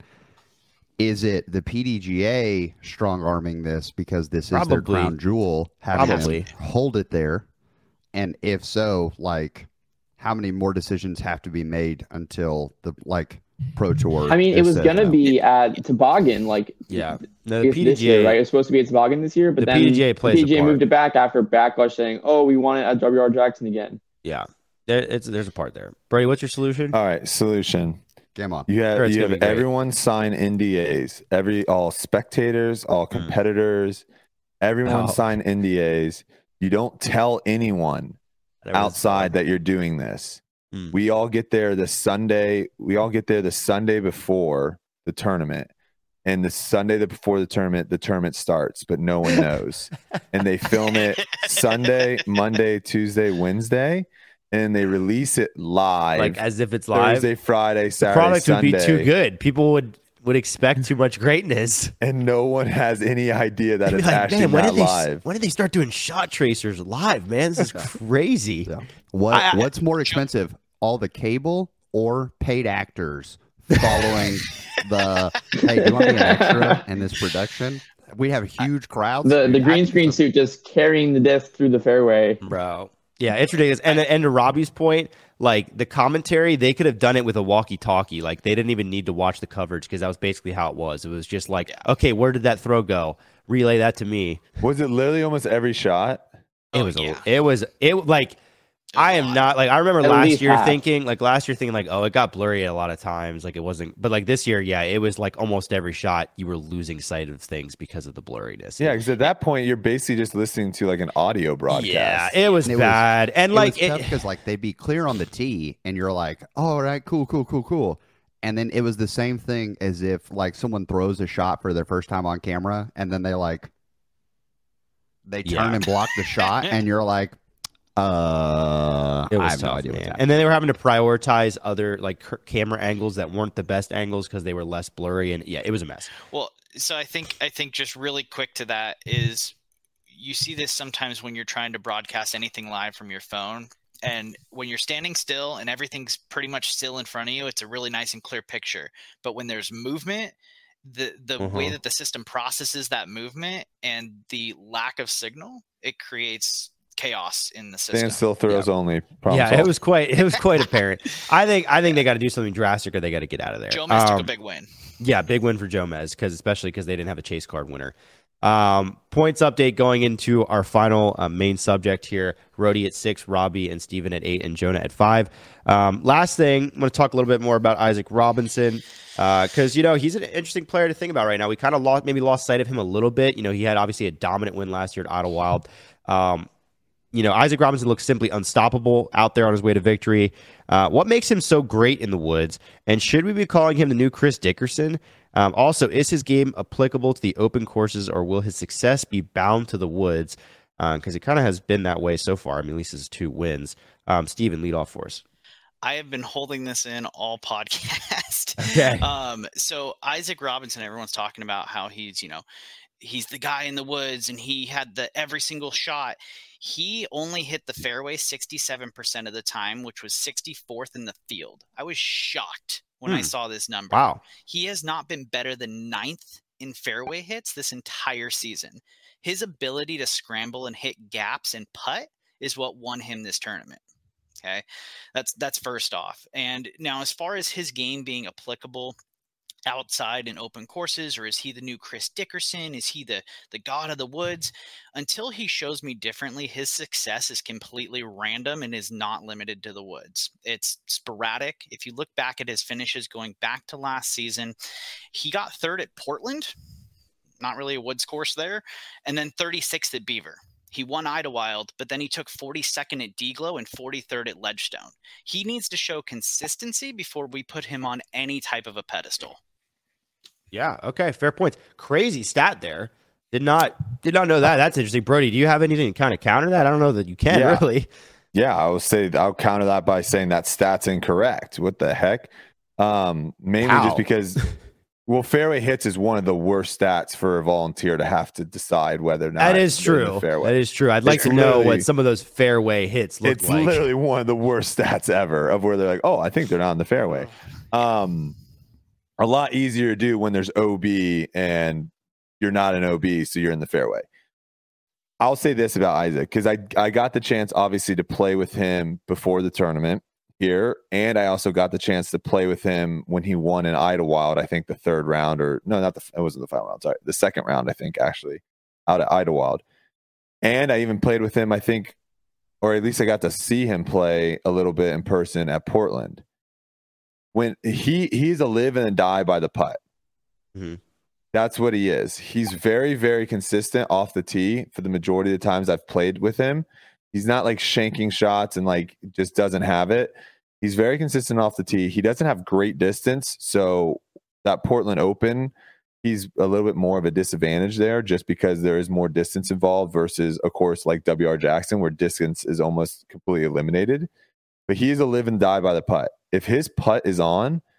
Is it the PDGA strong-arming this because this is their crown jewel, having them hold it there? And if so, like, how many more decisions have to be made until the, like, Pro Tour? I mean, it was going to be at Toboggan, like, yeah. No, the PDGA, this year, right? It was supposed to be at Toboggan this year, but then PDGA moved it back after backlash saying, oh, we want it at W.R. Jackson again. Yeah. There's a part there. Brady, what's your solution? All right, solution. Come on. You have everyone sign NDAs. All spectators, all competitors, everyone sign NDAs. You don't tell anyone outside that you're doing this. We all get there the Sunday. The Sunday before the tournament, and the Sunday before the tournament starts, but no one knows. And they film it Sunday, Monday, Tuesday, Wednesday, and they release it live, like as if it's live. Thursday, Friday, Saturday, the product Sunday. would be too good. People would would expect too much greatness. And no one has any idea that They'd be it's like, actually man, not live. when did they start doing shot tracers live, man? This is crazy. Yeah. What's more expensive, all the cable or paid actors following the, hey, do you want to be an extra in this production? We have huge crowds. The green screen suit just carrying the disc through the fairway. Bro. Yeah, it's ridiculous. And to Robbie's point, like the commentary, they could have done it with a walkie-talkie. Like they didn't even need to watch the coverage because that was basically how it was. It was just like, okay, where did that throw go? Relay that to me. Was it literally almost every shot? It was like I am not like I remember At last least year half. thinking like oh, it got blurry a lot of times, like it wasn't, but like this year, yeah, it was like almost every shot you were losing sight of things because of the blurriness. Yeah, because at that point you're basically just listening to like an audio broadcast. Yeah, it was bad. And like because like they'd be clear on the tee and you're like, oh, all right, cool. And then it was the same thing as if like someone throws a shot for their first time on camera and then they turn and block the shot and you're like, it was I have tough, no idea what's man. happening. And then they were having to prioritize other like camera angles that weren't the best angles because they were less blurry, and yeah, it was a mess. Well, so I think just really quick to that is you see this sometimes when you're trying to broadcast anything live from your phone, and when you're standing still and everything's pretty much still in front of you, it's a really nice and clear picture. But when there's movement, the way that the system processes that movement and the lack of signal, it creates chaos in the system. Standstill throws only. Problem Yeah, solved. it was quite apparent. I think they got to do something drastic or they got to get out of there. Jomez took a big win. Yeah, big win for Jomez especially because they didn't have a chase card winner. Points update going into our final main subject here. Rody at 6, Robbie and Steven at 8, and Jonah at 5. Last thing, I'm going to talk a little bit more about Isaac Robinson because, he's an interesting player to think about right now. We kind of lost sight of him a little bit. He had obviously a dominant win last year at Idlewild. Isaac Robinson looks simply unstoppable out there on his way to victory. What makes him so great in the woods? And should we be calling him the new Chris Dickerson? Also, is his game applicable to the open courses, or will his success be bound to the woods? Because it kind of has been that way so far. I mean, at least his 2 wins. Steven, lead off for us. I have been holding this in all podcast. Okay. So Isaac Robinson, everyone's talking about how he's the guy in the woods and he had every single shot. He only hit the fairway 67% of the time, which was 64th in the field. I was shocked when I saw this number. Wow. He has not been better than 9th in fairway hits this entire season. His ability to scramble and hit gaps and putt is what won him this tournament. Okay. That's first off. And now as far as his game being applicable outside in open courses, or is he the new Chris Dickerson? Is he the god of the woods? Until he shows me differently, his success is completely random and is not limited to the woods. It's sporadic. If you look back at his finishes going back to last season, he got 3rd at Portland, not really a woods course there, and then 36th at Beaver. He won Idlewild, but then he took 42nd at Deglow and 43rd at Ledgestone. He needs to show consistency before we put him on any type of a pedestal. Yeah. Okay. Fair points. Crazy stat there. Did not know that. That's interesting. Brody, do you have anything to kind of counter that? I don't know that you can really. Yeah, I'll counter that by saying that stat's incorrect. What the heck? Mainly just because, fairway hits is one of the worst stats for a volunteer to have to decide whether or not. That is true. That is true. I'd like to know what some of those fairway hits look like. It's literally one of the worst stats ever of where they're like, oh, I think they're not in the fairway. A lot easier to do when there's OB and you're not an OB, so you're in the fairway. I'll say this about Isaac, because I got the chance, obviously, to play with him before the tournament here, and I also got the chance to play with him when he won in Idlewild, I think the 3rd round, or no, it wasn't the final round, sorry, the 2nd round, I think, actually, out at Idlewild. And I even played with him, I think, or at least I got to see him play a little bit in person at Portland. When he's a live and die by the putt. Mm-hmm. That's what he is. He's very, very consistent off the tee for the majority of the times I've played with him. He's not like shanking shots and like just doesn't have it. He's very consistent off the tee. He doesn't have great distance. So that Portland Open, he's a little bit more of a disadvantage there just because there is more distance involved versus a course like WR Jackson where distance is almost completely eliminated. But he's a live and die by the putt. If his putt is on,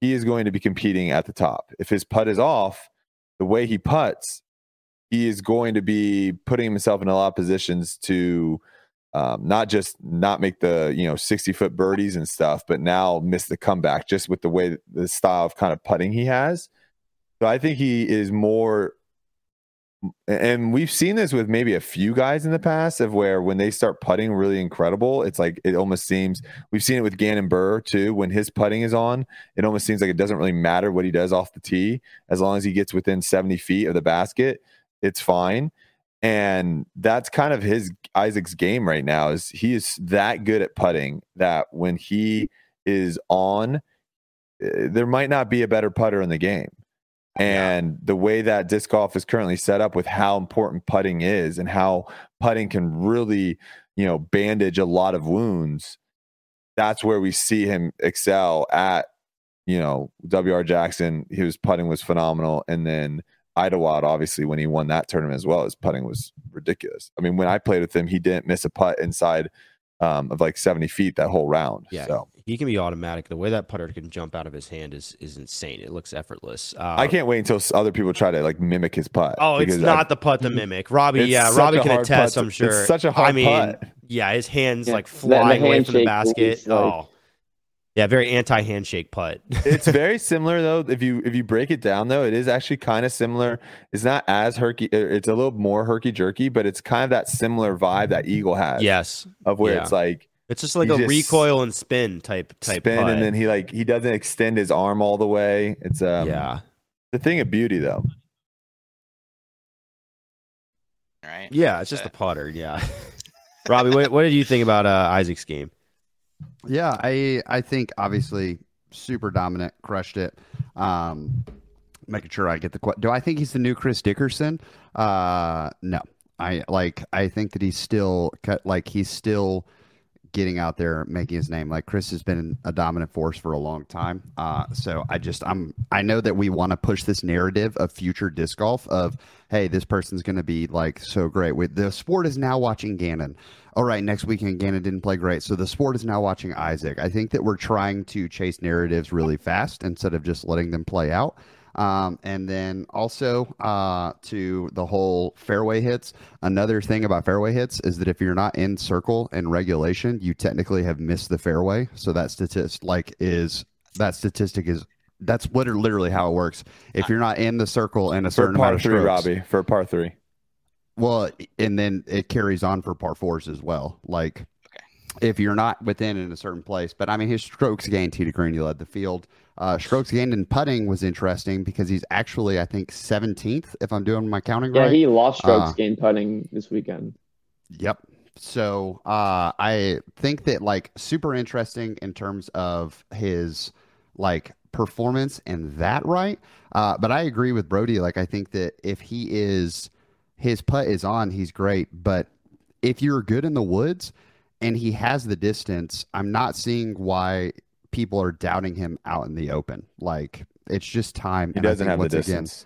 he is going to be competing at the top. If his putt is off, the way he putts, he is going to be putting himself in a lot of positions to not just not make the 60-foot birdies and stuff, but now miss the comeback just with the way the style of kind of putting he has. So I think he is more, and we've seen this with maybe a few guys in the past of where when they start putting really incredible, it's like it almost seems, we've seen it with Gannon Buhr too. When his putting is on, it almost seems like it doesn't really matter what he does off the tee. As long as he gets within 70 feet of the basket, it's fine. And that's kind of Isaac's game right now, is he is that good at putting that when he is on, there might not be a better putter in the game. And the way that disc golf is currently set up with how important putting is and how putting can really, bandage a lot of wounds, that's where we see him excel at, W.R. Jackson. His putting was phenomenal. And then Idlewild, obviously, when he won that tournament as well, his putting was ridiculous. I mean, when I played with him, he didn't miss a putt inside of like 70 feet that whole round. Yeah, so he can be automatic. The way that putter can jump out of his hand is insane. It looks effortless. I can't wait until other people try to like mimic his putt. Oh, it's not the putt to mimic. Robbie, Robbie can attest, I'm sure. It's such a hard putt. Yeah, his hands like flying away from the basket. Like, yeah, very anti-handshake putt. It's very similar though. If you break it down though, it is actually kind of similar. It's not as herky. It's a little more herky jerky, but it's kind of that similar vibe that Eagle has. Yes, of where it's like it's just like a recoil and spin type spin, putt. And then he doesn't extend his arm all the way. It's the thing of beauty though. Right. Yeah, it's just a putter. Yeah. Robbie, what did you think about Isaac's game? Yeah, I think obviously super dominant, crushed it. Making sure I get the question. Do I think he's the new Chris Dickerson? No. I think that he's still getting out there, making his name. Like Chris has been a dominant force for a long time. So I know that we want to push this narrative of future disc golf of, hey, this person's going to be like so great. The sport is now watching Gannon. All right, next weekend Gannon didn't play great, so the sport is now watching Isaac. I think that we're trying to chase narratives really fast instead of just letting them play out. And then also to the whole fairway hits. Another thing about fairway hits is that if you're not in circle in regulation, you technically have missed the fairway. So that statistic is that's literally how it works. If you're not in the circle in a certain amount of strokes, Robbie, for a par 3. Well, and then it carries on for par 4s as well. Like if you're not within in a certain place, but I mean, his strokes gained tee to green, he led the field. Strokes gained in putting was interesting because he's actually, I think, 17th, if I'm doing my counting right. Yeah, he lost strokes gained putting this weekend. Yep. So I think that like super interesting in terms of his like performance and that right. But I agree with Brody. Like I think that if his putt is on, he's great. But if you're good in the woods and he has the distance, I'm not seeing why people are doubting him out in the open. Like it's just time. He doesn't have the distance.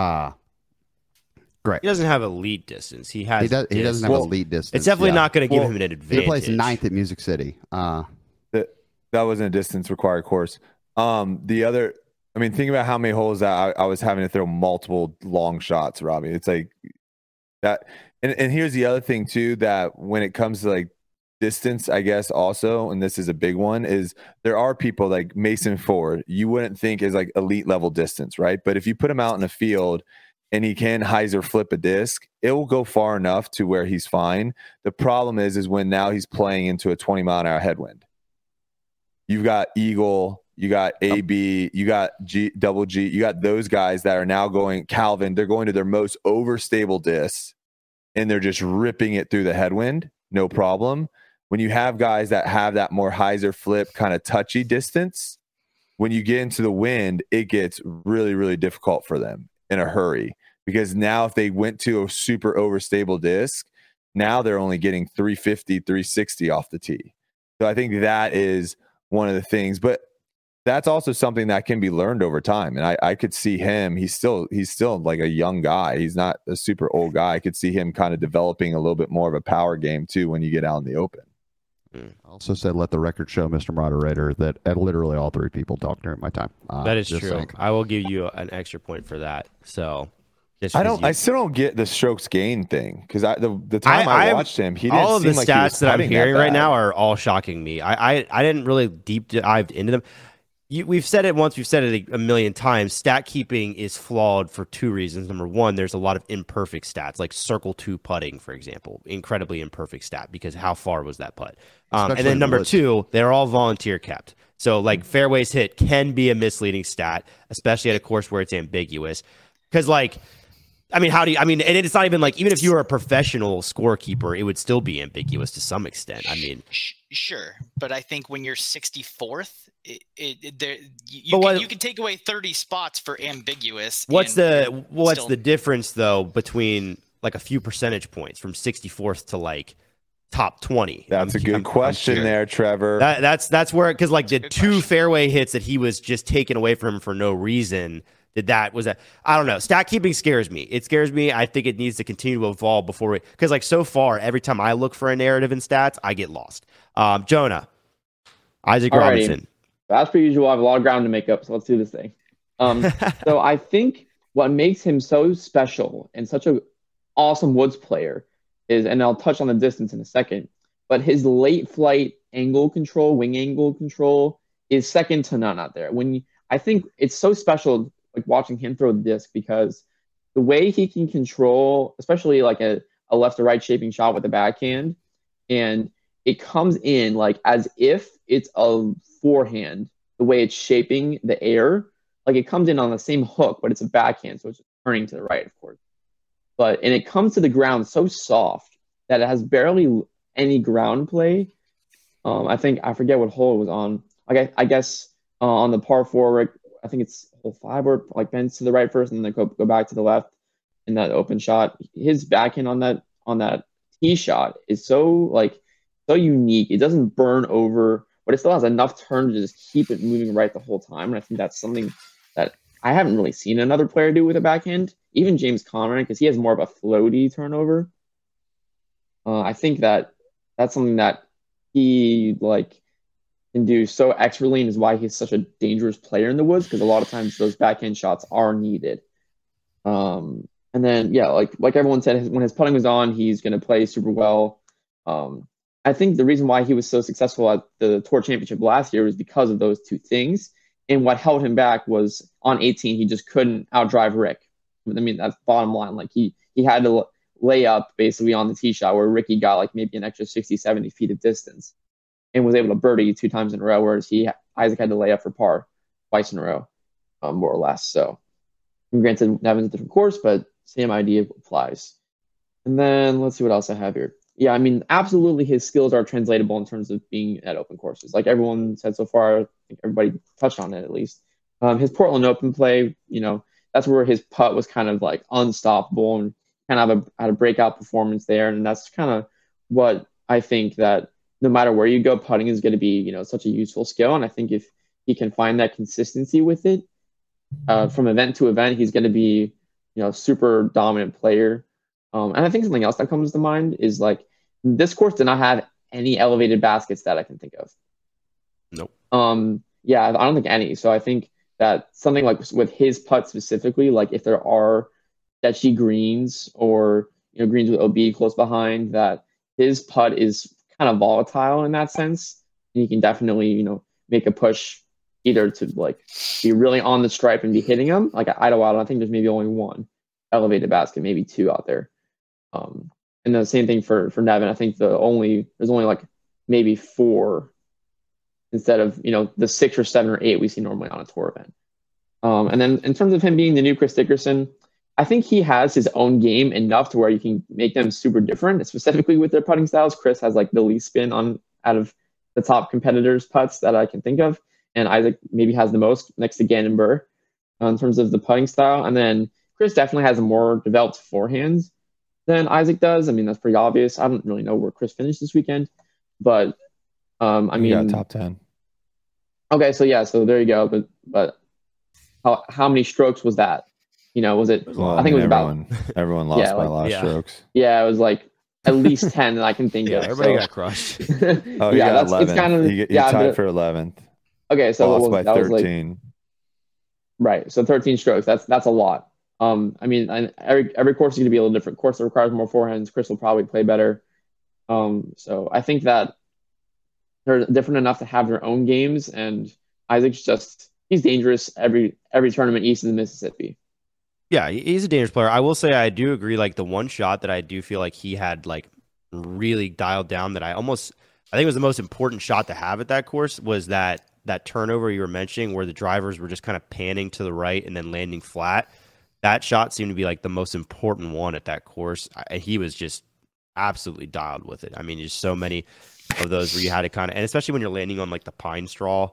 Great. He doesn't have elite distance. He doesn't have elite distance. It's definitely not going to give him an advantage. He plays 9th at Music City. That wasn't a distance required course. Think about how many holes that I was having to throw multiple long shots, Robbie. It's like that. And here's the other thing too, that when it comes to like distance, I guess also, and this is a big one, is there are people like Mason Ford, you wouldn't think is like elite level distance, right? But if you put him out in a field and he can hyzer flip a disc, it will go far enough to where he's fine. The problem is when now he's playing into a 20-mile-an-hour headwind. You've got Eagle, you got AB, you got Double G, you got those guys that are now going, Calvin, they're going to their most overstable disc and they're just ripping it through the headwind, no problem. When you have guys that have that more hyzer flip kind of touchy distance, when you get into the wind, it gets really, really difficult for them in a hurry. Because now if they went to a super overstable disc, now they're only getting 350, 360 off the tee. So I think that is one of the things. But that's also something that can be learned over time. And I could see him, he's still like a young guy. He's not a super old guy. I could see him kind of developing a little bit more of a power game too when you get out in the open. I also said, let the record show, Mr. Moderator, that literally all three people talked during my time. That is just true. saying. I will give you an extra point for that. So, just I 'cause don't. you- I still don't get the strokes gain thing because the time I watched him, he didn't all of seem the like he was stats that I'm putting hearing right bad. now are all shocking me. I didn't really deep dive into them. We've said it once, we've said it a million times. Stat keeping is flawed for two reasons. Number one, there's a lot of imperfect stats, like circle two putting, for example, incredibly imperfect stat because how far was that putt? And Especially then in number woods. two, they're all volunteer kept. So like fairways hit can be a misleading stat, especially at a course where it's ambiguous. Because like, I mean, and it's not even like, even if you were a professional scorekeeper, it would still be ambiguous to some extent. I mean, Sure, but I think when you're 64th, you can take away 30 spots for ambiguous. What's and the difference though between like a few percentage points from 64th to like top 20? That's a good question there, Trevor. That's where, because like the two question. fairway hits that he was just taken away from him for no reason. I don't know. Stat keeping scares me. It scares me. I think it needs to continue to evolve before because like so far, every time I look for a narrative in stats, I get lost. Jonah, Isaac Alrighty. Robinson. As per usual, I have a lot of ground to make up, so let's do this thing. So I think what makes him so special and such an awesome woods player is, and I'll touch on the distance in a second, but his late flight angle control, wing angle control is second to none out there. I think it's so special, like watching him throw the disc, because the way he can control, especially like a left to right shaping shot with the backhand, and it comes in like as if it's a forehand, the way it's shaping the air, like it comes in on the same hook, but it's a backhand, so it's turning to the right, of course. And it comes to the ground so soft that it has barely any ground play. I forget what hole it was on. I guess on the par four, I think it's hole 5 where like bends to the right first and then go back to the left in that open shot. His backhand on that tee shot is so unique. It doesn't burn over, but it still has enough turn to just keep it moving right the whole time. And I think that's something that I haven't really seen another player do with a backhand. Even James Conrad, because he has more of a floaty turnover. I think that's something that he can do so expertly, and is why he's such a dangerous player in the woods, because a lot of times those backhand shots are needed. And then like everyone said, when his putting was on, he's going to play super well. I think the reason why he was so successful at the Tour Championship last year was because of those two things. And what held him back was on 18, he just couldn't outdrive Rick. I mean, that's bottom line. Like he had to lay up basically on the tee shot, where Ricky got like maybe an extra 60, 70 feet of distance and was able to birdie 2 times in a row, whereas Isaac had to lay up for par twice in a row, more or less. So granted, Nevin's a different course, but same idea applies. And then let's see what else I have here. Yeah, I mean, absolutely his skills are translatable in terms of being at open courses. Like everyone said so far, I think everybody touched on it at least. His Portland Open play, that's where his putt was kind of like unstoppable and kind of had a breakout performance there. And that's kind of what I think that no matter where you go, putting is going to be, such a useful skill. And I think if he can find that consistency with it, from event to event, he's going to be, super dominant player. And I think something else that comes to mind is like this course did not have any elevated baskets that I can think of. Nope. Yeah, I don't think any. So I think that something like with his putt specifically, like if there are sketchy greens or greens with OB close behind, that his putt is kind of volatile in that sense. And he can definitely make a push either to like be really on the stripe and be hitting them. Like at Idlewild, I think there's maybe only one elevated basket, maybe 2 out there. And the same thing for Nevin. I think there's only like maybe 4 instead of the 6 or 7 or 8 we see normally on a tour event. And then in terms of him being the new Chris Dickerson, I think he has his own game enough to where you can make them super different, specifically with their putting styles. Chris has like the least spin out of the top competitors' putts that I can think of, and Isaac maybe has the most next to Gannon Burr in terms of the putting style. And then Chris definitely has a more developed forehand than Isaac does. I mean, that's pretty obvious. I don't really know where Chris finished this weekend, but I mean, top 10. Okay, so there you go. But how many strokes was that? Was it? Well, I think it was everyone lost by a lot of strokes. Yeah, it was like at least 10 that I can think Yeah, of. everybody So- got crushed. Oh, Yeah, you got that's- 11. it's kind of- you yeah, tied but- for 11th. Okay, so Lost by that was like 13. right. So 13 strokes. That's a lot. I mean, every course is going to be a little different. Course that requires more forehands, Chris will probably play better. So I think that they're different enough to have their own games, and Isaac's he's dangerous every tournament east of the Mississippi. Yeah, he's a dangerous player. I will say I do agree. Like the one shot that I do feel like he had like really dialed down that I think was the most important shot to have at that course was that turnover you were mentioning where the drivers were just kind of panning to the right and then landing flat. That shot seemed to be like the most important one at that course. He was just absolutely dialed with it. I mean, there's so many of those where you had to kind of, and especially when you're landing on like the pine straw,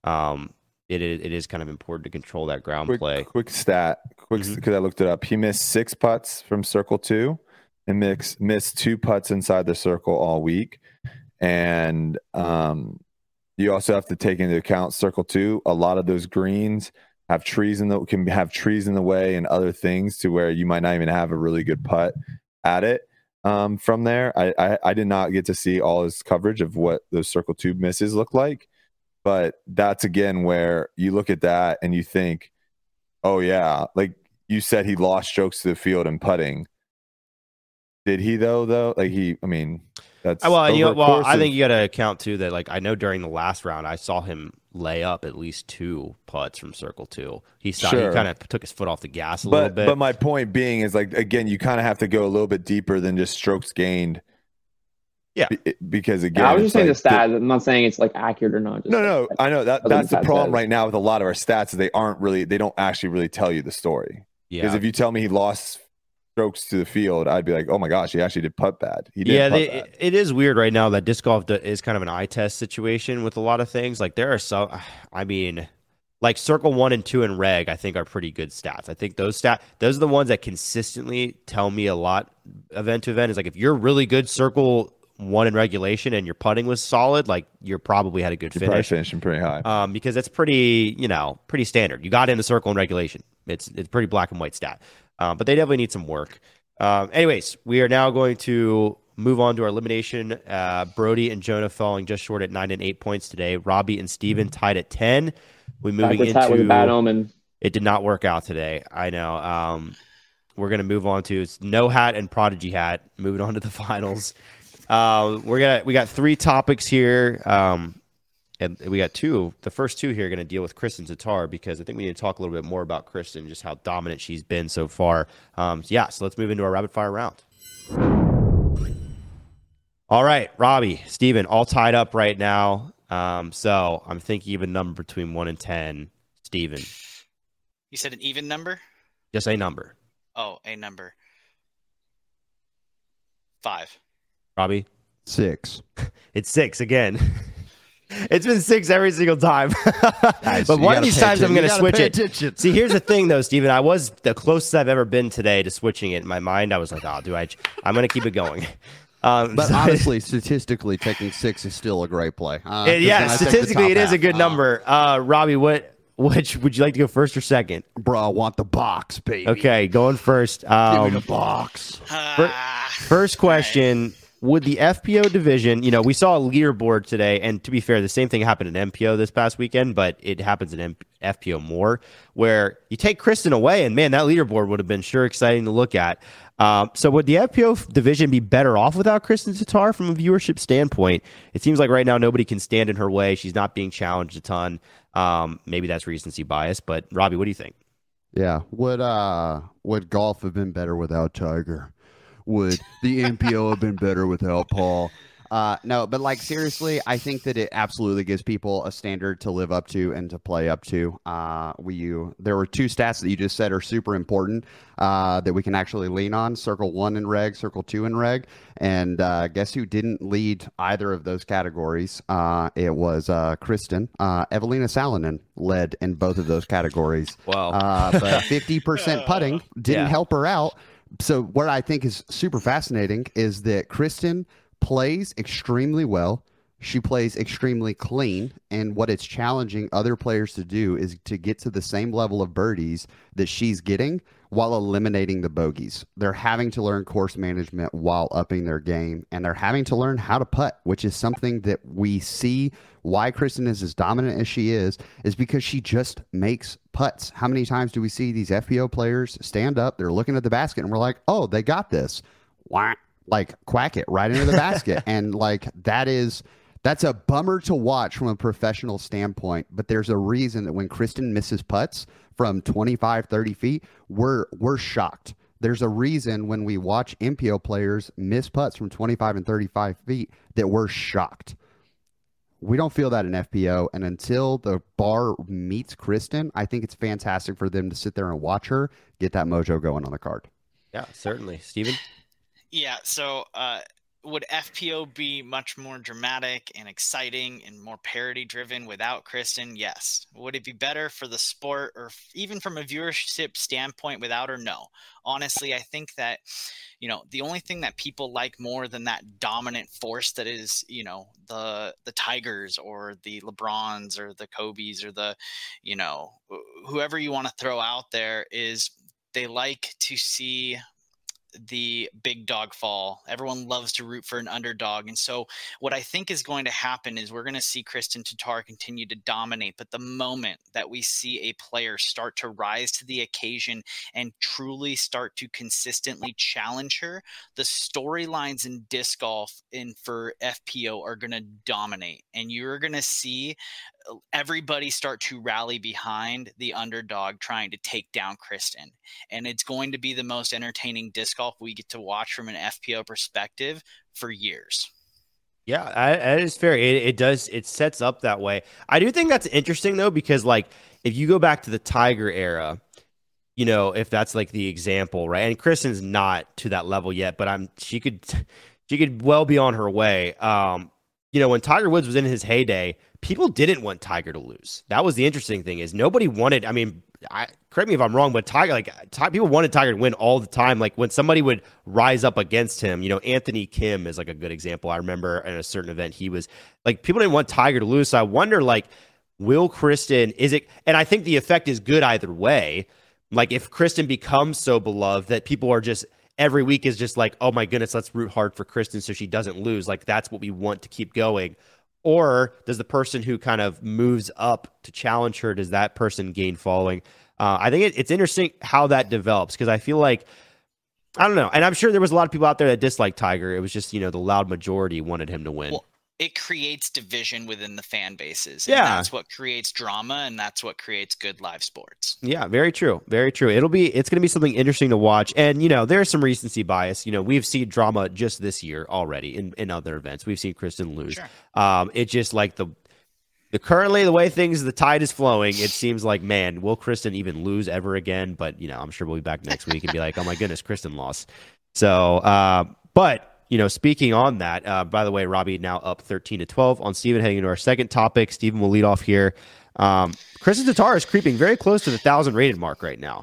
it is kind of important to control that ground play. Quick stat, because I looked it up. He missed 6 putts from circle 2 and missed 2 putts inside the circle all week. And you also have to take into account circle 2. A lot of those greens can have trees in the way and other things to where you might not even have a really good putt at it. From there, I did not get to see all his coverage of what those circle 2 misses look like. But that's again where you look at that and you think, oh yeah, like you said, he lost strokes to the field and putting. Did he though? Like that's I think you got to account too that like I know during the last round I saw him lay up at least 2 putts from circle 2. He kind of took his foot off the gas a little bit. But my point being is like again, you kind of have to go a little bit deeper than just strokes gained. Yeah, because again, I was just saying the stats. I'm not saying it's like accurate or not. No, I know that's the problem right now with a lot of our stats. Is they don't actually really tell you the story. Yeah, because if you tell me he lost strokes to the field, I'd be like, oh my gosh, he actually did putt bad. He did. Yeah, it is weird right now that disc golf is kind of an eye test situation with a lot of things. Like there are some, I mean, like circle 1 and 2 in reg, I think are pretty good stats. I think those are the ones that consistently tell me a lot event to event. Is like if you're really good circle 1 in regulation and your putting was solid, like you're probably had a good finish. Probably finishing pretty high. Because that's pretty standard. You got in the circle in regulation. It's pretty black and white stat. But they definitely need some work. Anyways, we are now going to move on to our elimination. Brody and Jonah falling just short at 9 and 8 points today. Robbie and Steven tied at 10. We're moving into with a bad omen. It did not work out today. I know. We're gonna move on to No Hat and Prodigy Hat. Moving on to the finals. We got 3 topics here. And we got 2. The first 2 here are going to deal with Kristin Tattar because I think we need to talk a little bit more about Kristin, just how dominant she's been so far. So let's move into our rapid fire round. All right, Robbie, Steven, all tied up right now. So I'm thinking even number between 1 and 10. Steven. You said an even number? Just a number. Oh, a number. 5. Robbie? 6. It's 6 again. It's been 6 every single time. But one of these times I'm going to switch it. See, here's the thing, though, Steven. I was the closest I've ever been today to switching it. In my mind, I was like, I'm going to keep it going. But honestly, statistically, taking 6 is still a great play. Statistically, it is a good number. Robbie, which would you like to go first or second? Bro, I want the box, baby. Okay, going first. Give me the box. First question. Would the FPO division, we saw a leaderboard today, and to be fair, the same thing happened in MPO this past weekend, but it happens in FPO more, where you take Kristin away, and man, that leaderboard would have been sure exciting to look at. So would the FPO division be better off without Kristin Tattar from a viewership standpoint? It seems like right now nobody can stand in her way. She's not being challenged a ton. Maybe that's recency bias, but Robbie, what do you think? Yeah. Would golf have been better without Tiger? Would the MPO have been better without Paul? No, but like seriously, I think that it absolutely gives people a standard to live up to and to play up to. There were 2 stats that you just said are super important that we can actually lean on: circle 1 in reg, circle 2 in reg. And guess who didn't lead either of those categories? It was Kristin. Evelina Salonen led in both of those categories. Wow. But 50% putting didn't help her out. So what I think is super fascinating is that Kristin plays extremely well, She plays extremely clean, and what it's challenging other players to do is to get to the same level of birdies that she's getting while eliminating the bogeys. They're having to learn course management while upping their game, and they're having to learn how to putt, which is something that we see why Kristen is as dominant as she is because she just makes putts. How many times do we see these FPO players stand up, they're looking at the basket, and we're like, oh, they got this. Why? Like, quack it right into the basket. And like, that's a bummer to watch from a professional standpoint, but there's a reason that when Kristen misses putts from 25, 30 feet, we're shocked. There's a reason when we watch MPO players miss putts from 25 and 35 feet that we're shocked. We don't feel that in FPO, and until the bar meets Kristen, I think it's fantastic for them to sit there and watch her get that mojo going on the card. Yeah, certainly. Steven? Yeah, so would FPO be much more dramatic and exciting and more parody driven without Kristen? Yes. Would it be better for the sport or even from a viewership standpoint without her? No. Honestly, I think that, the only thing that people like more than that dominant force that is, the Tigers or the LeBrons or the Kobes or the, whoever you want to throw out there is they like to see the big dog fall. Everyone loves to root for an underdog. And so what I think is going to happen is we're going to see Kristen Tatar continue to dominate. But the moment that we see a player start to rise to the occasion and truly start to consistently challenge her, the storylines in disc golf and for FPO are going to dominate. And you're going to see everybody start to rally behind the underdog trying to take down Kristen. And it's going to be the most entertaining disc golf we get to watch from an FPO perspective for years. Yeah, that is fair. It sets up that way. I do think that's interesting though, because like if you go back to the Tiger era, if that's like the example, right? And Kristen's not to that level yet, but she could well be on her way. When Tiger Woods was in his heyday, people didn't want Tiger to lose. That was the interesting thing is nobody wanted, correct me if I'm wrong, but people wanted Tiger to win all the time. Like when somebody would rise up against him, Anthony Kim is like a good example. I remember in a certain event, he was like, people didn't want Tiger to lose. So I wonder, like, will Kristen, and I think the effect is good either way. Like if Kristen becomes so beloved that people are just, every week is just like, oh my goodness, let's root hard for Kristen so she doesn't lose. Like that's what we want to keep going. Or does the person who kind of moves up to challenge her, does that person gain following? I think it's interesting how that develops because I feel like, I don't know. And I'm sure there was a lot of people out there that disliked Tiger. It was just, the loud majority wanted him to win. Well, it creates division within the fan bases. And that's what creates drama, and that's what creates good live sports. Yeah, very true. Very true. It's going to be something interesting to watch. And, there's some recency bias. We've seen drama just this year already in other events. We've seen Kristen lose. Sure. It's just like currently the way the tide is flowing, it seems like, man, will Kristen even lose ever again? But, I'm sure we'll be back next week and be like, oh my goodness, Kristen lost. So, but speaking on that, by the way, Robbie now up 13-12 on Steven, heading into our second topic. Steven will lead off here. Kristen Tatar is creeping very close to the 1,000 rated mark right now.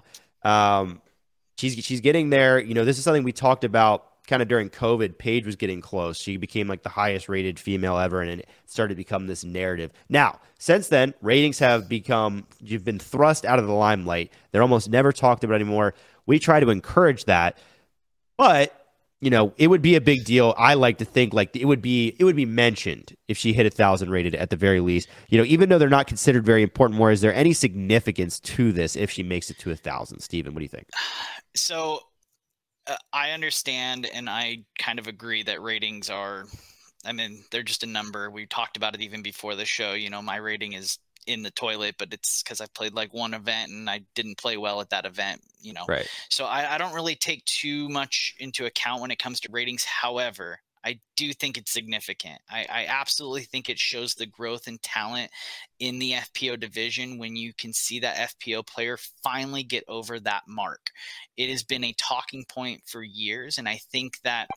She's getting there. This is something we talked about kind of during COVID. Paige was getting close. She became like the highest rated female ever, and it started to become this narrative. Now, since then, ratings you've been thrust out of the limelight. They're almost never talked about anymore. We try to encourage that, but it would be a big deal. I like to think like it would be mentioned if she hit 1,000 rated at the very least. Even though they're not considered very important more, is there any significance to this if she makes it to 1,000? Steven, what do you think? So I understand and I kind of agree that ratings they're just a number. We talked about it even before the show. My rating is in the toilet, but it's because I played like one event and I didn't play well at that event, Right. So I don't really take too much into account when it comes to ratings. However, I do think it's significant. I absolutely think it shows the growth and talent in the FPO division when you can see that FPO player finally get over that mark. It has been a talking point for years, and I think that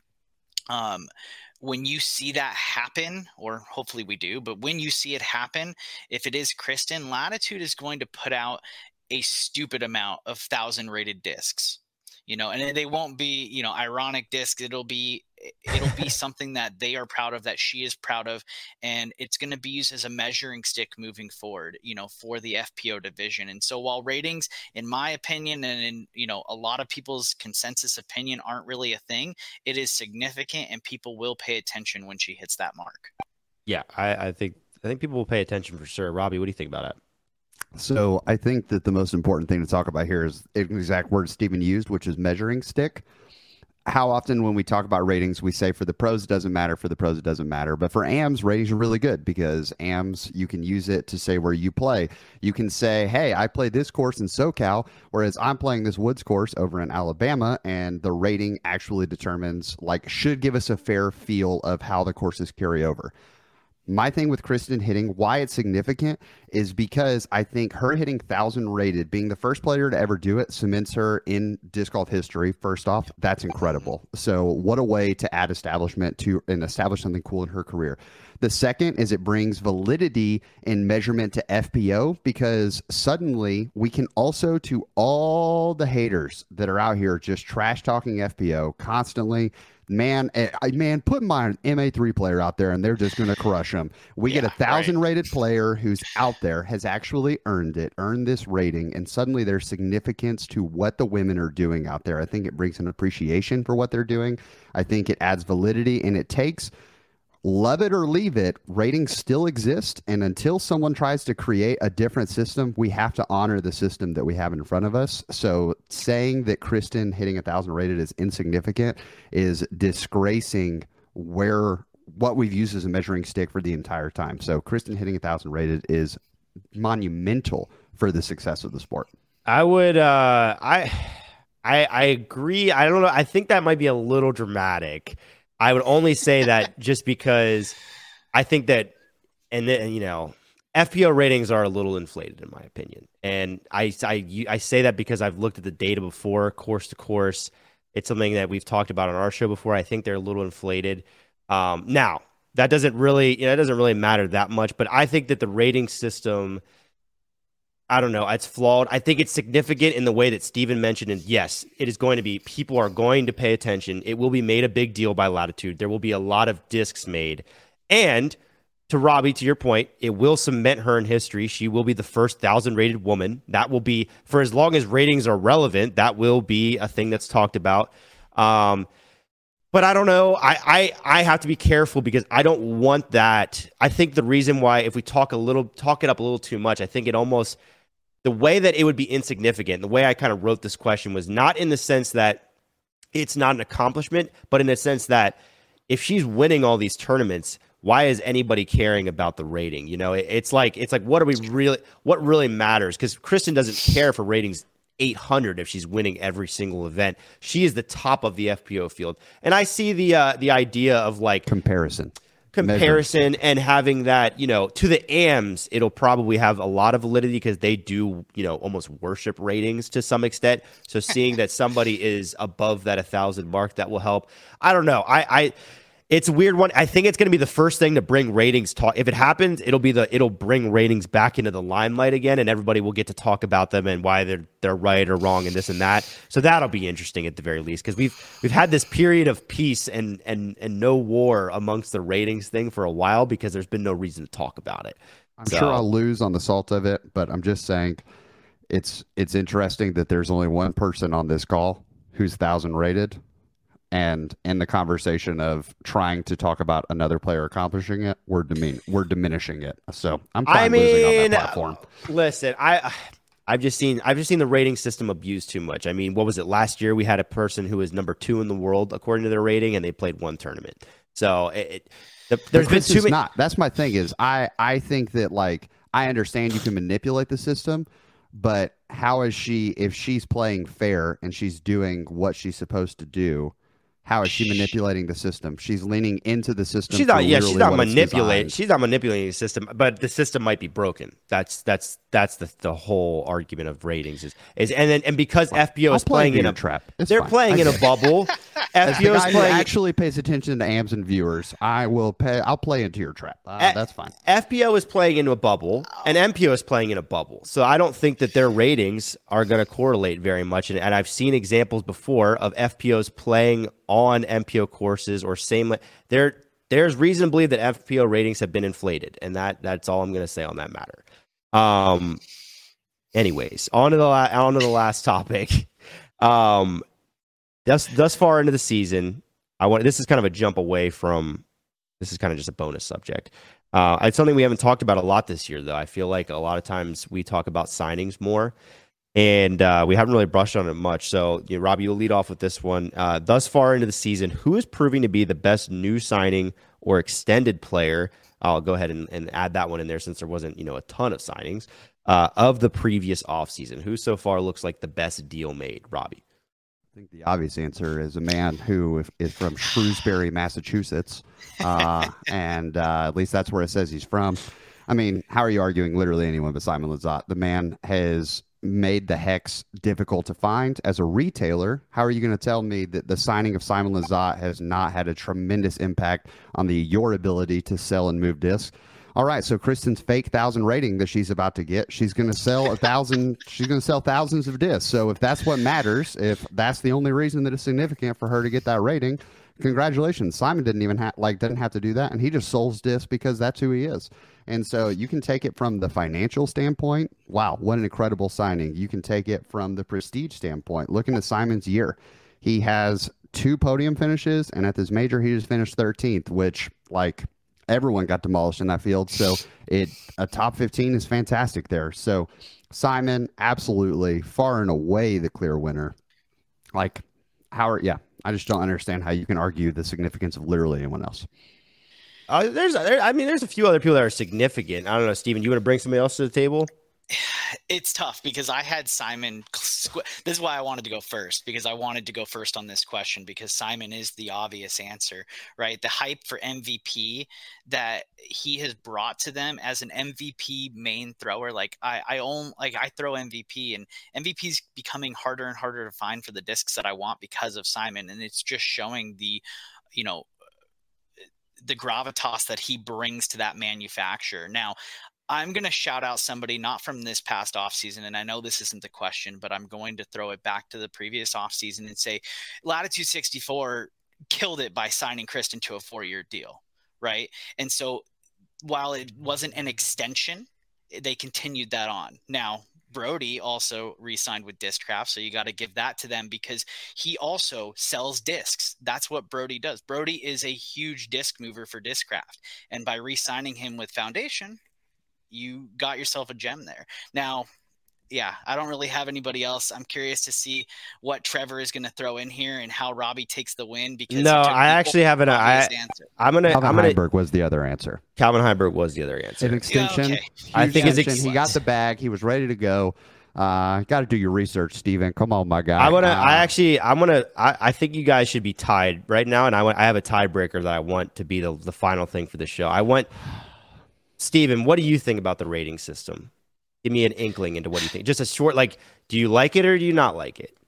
when you see that happen, or hopefully we do, but when you see it happen, if it is Kristen, Latitude is going to put out a stupid amount of 1,000 rated discs, and they won't be, ironic discs. It'll be it'll be something that they are proud of, that she is proud of, and it's going to be used as a measuring stick moving forward, for the FPO division. And so while ratings, in my opinion, and in, a lot of people's consensus opinion, aren't really a thing, it is significant, and people will pay attention when she hits that mark. Yeah, I think people will pay attention for sure. Robbie, what do you think about it? So I think that the most important thing to talk about here is the exact word Steven used, which is measuring stick. How often when we talk about ratings, we say for the pros, it doesn't matter. For the pros, it doesn't matter. But for AMs, ratings are really good because AMs, you can use it to say where you play. You can say, hey, I played this course in SoCal, whereas I'm playing this Woods course over in Alabama, and the rating actually determines, should give us a fair feel of how the courses carry over. My thing with Kristen hitting, why it's significant, is because I think her hitting 1,000 rated, being the first player to ever do it, cements her in disc golf history. First off, that's incredible. So what a way to add establishment to and establish something cool in her career. The second is it brings validity in measurement to FPO, because suddenly we can also, to all the haters that are out here just trash talking FPO constantly, man, put my MA3 player out there and they're just going to crush them. We get 1,000 rated player who's out there, has actually earned this rating, and suddenly there's significance to what the women are doing out there. I think it brings an appreciation for what they're doing. I think it adds validity, and it takes, love it or leave it, ratings still exist. And until someone tries to create a different system, we have to honor the system that we have in front of us. So saying that Kristen hitting 1,000 rated is insignificant is disgracing what we've used as a measuring stick for the entire time. So Kristen hitting 1,000 rated is monumental for the success of the sport. I would, I agree. I don't know. I think that might be a little dramatic. I would only say that just because I think that, FPO ratings are a little inflated in my opinion. And I say that because I've looked at the data before, course to course. It's something that we've talked about on our show before. I think they're a little inflated. Now, that doesn't really matter that much, but I think that the rating system, I don't know, it's flawed. I think it's significant in the way that Steven mentioned, and yes, it is going to be, people are going to pay attention. It will be made a big deal by Latitude. There will be a lot of discs made. And to Robbie, to your point, it will cement her in history. She will be the first 1,000 rated woman. That will be, for as long as ratings are relevant, that will be a thing that's talked about. But I don't know. I have to be careful because I don't want that. I think the reason why, if we talk it up a little too much, I think it almost, the way that it would be insignificant, the way I kind of wrote this question was not in the sense that it's not an accomplishment, but in the sense that if she's winning all these tournaments, why is anybody caring about the rating? It's like what really matters? Because Kristen doesn't care for ratings 800 if she's winning every single event. She is the top of the FPO field. And I see the idea of comparison and having that, to the AMs, it'll probably have a lot of validity because they do, almost worship ratings to some extent. So seeing that somebody is above that 1,000 mark, that will help. I don't know. It's a weird one. I think it's going to be the first thing to bring ratings talk. If it happens, it'll bring ratings back into the limelight again, and everybody will get to talk about them and why they're right or wrong and this and that. So that'll be interesting at the very least, because we've had this period of peace and no war amongst the ratings thing for a while because there's been no reason to talk about it. I'm sure I'll lose on the salt of it, but I'm just saying it's interesting that there's only one person on this call who's 1,000 rated. And in the conversation of trying to talk about another player accomplishing it, we're diminishing it. So I'm fine losing on that platform. Listen, I've just seen the rating system abused too much. I mean, what was it last year? We had a person who was number 2 in the world according to their rating, and they played one tournament. So there's been too many. That's my thing. Is I think that I understand you can manipulate the system, but how is she, if she's playing fair and she's doing what she's supposed to do? How is she manipulating the system? She's leaning into the system. She's not manipulating. She's not manipulating the system, but the system might be broken. That's the whole argument of ratings and because FPO is playing in a trap. They're playing in a bubble. FPO is playing. Actually pays attention to AMs and viewers. I'll play into your trap. That's fine. FPO is playing into a bubble, and MPO is playing in a bubble. So I don't think that their ratings are going to correlate very much. And I've seen examples before of FPOs playing on MPO courses or same. There's reason to believe that FPO ratings have been inflated, and that's all I'm going to say on that matter. Anyways, on to the last topic. Thus far into the season, this is kind of a jump away from. This is kind of just a bonus subject. It's something we haven't talked about a lot this year, though. I feel like a lot of times we talk about signings more, and we haven't really brushed on it much. So, Robbie, you'll lead off with this one. Thus far into the season, who is proving to be the best new signing or extended player? I'll go ahead and add that one in there since there wasn't, a ton of signings of the previous offseason. Who so far looks like the best deal made, Robbie? I think the obvious answer is a man who is from Shrewsbury, Massachusetts, and at least that's where it says he's from. I mean, how are you arguing literally anyone but Simon Lizotte? The man has made the Hex difficult to find as a retailer. How are you going to tell me that the signing of Simon Lizotte has not had a tremendous impact on your ability to sell and move discs? All right, so Kristen's fake 1,000 rating that she's about to get, she's going to sell 1,000. She's going to sell thousands of discs. So if that's what matters, if that's the only reason that it's significant for her to get that rating, congratulations. Simon doesn't have to do that, and he just sells discs because that's who he is. And so you can take it from the financial standpoint. Wow, what an incredible signing. You can take it from the prestige standpoint. Looking at Simon's year, he has 2 podium finishes, and at this major, he just finished 13th, which, everyone got demolished in that field. So a top 15 is fantastic there. So Simon, absolutely far and away the clear winner. I just don't understand how you can argue the significance of literally anyone else. There's a few other people that are significant. I don't know, Steven, you want to bring somebody else to the table? It's tough because I had Simon. This is why I wanted to go first, because I wanted to go first on this question because Simon is the obvious answer, right? The hype for MVP that he has brought to them as an MVP main thrower. I throw MVP, and MVP is becoming harder and harder to find for the discs that I want because of Simon. And it's just showing the gravitas that he brings to that manufacturer. Now, I'm going to shout out somebody not from this past offseason, and I know this isn't the question, but I'm going to throw it back to the previous offseason and say Latitude 64 killed it by signing Kristen to a 4-year deal, right? And so while it wasn't an extension, they continued that on. Now, Brody also re-signed with Discraft, so you got to give that to them because he also sells discs. That's what Brody does. Brody is a huge disc mover for Discraft, and by re-signing him with Foundation, you got yourself a gem there. Now, yeah, I don't really have anybody else. I'm curious to see what Trevor is going to throw in here and how Robbie takes the win. Because I actually have an answer. Calvin Heinberg was the other answer. Calvin Heinberg was the other answer. An extension. Okay. I think he got the bag. He was ready to go. Got to do your research, Steven. Come on, my guy. I think you guys should be tied right now, and I have a tiebreaker that I want to be the final thing for the show. Steven, what do you think about the rating system? Give me an inkling into what you think. Just a short, do you like it or do you not like it?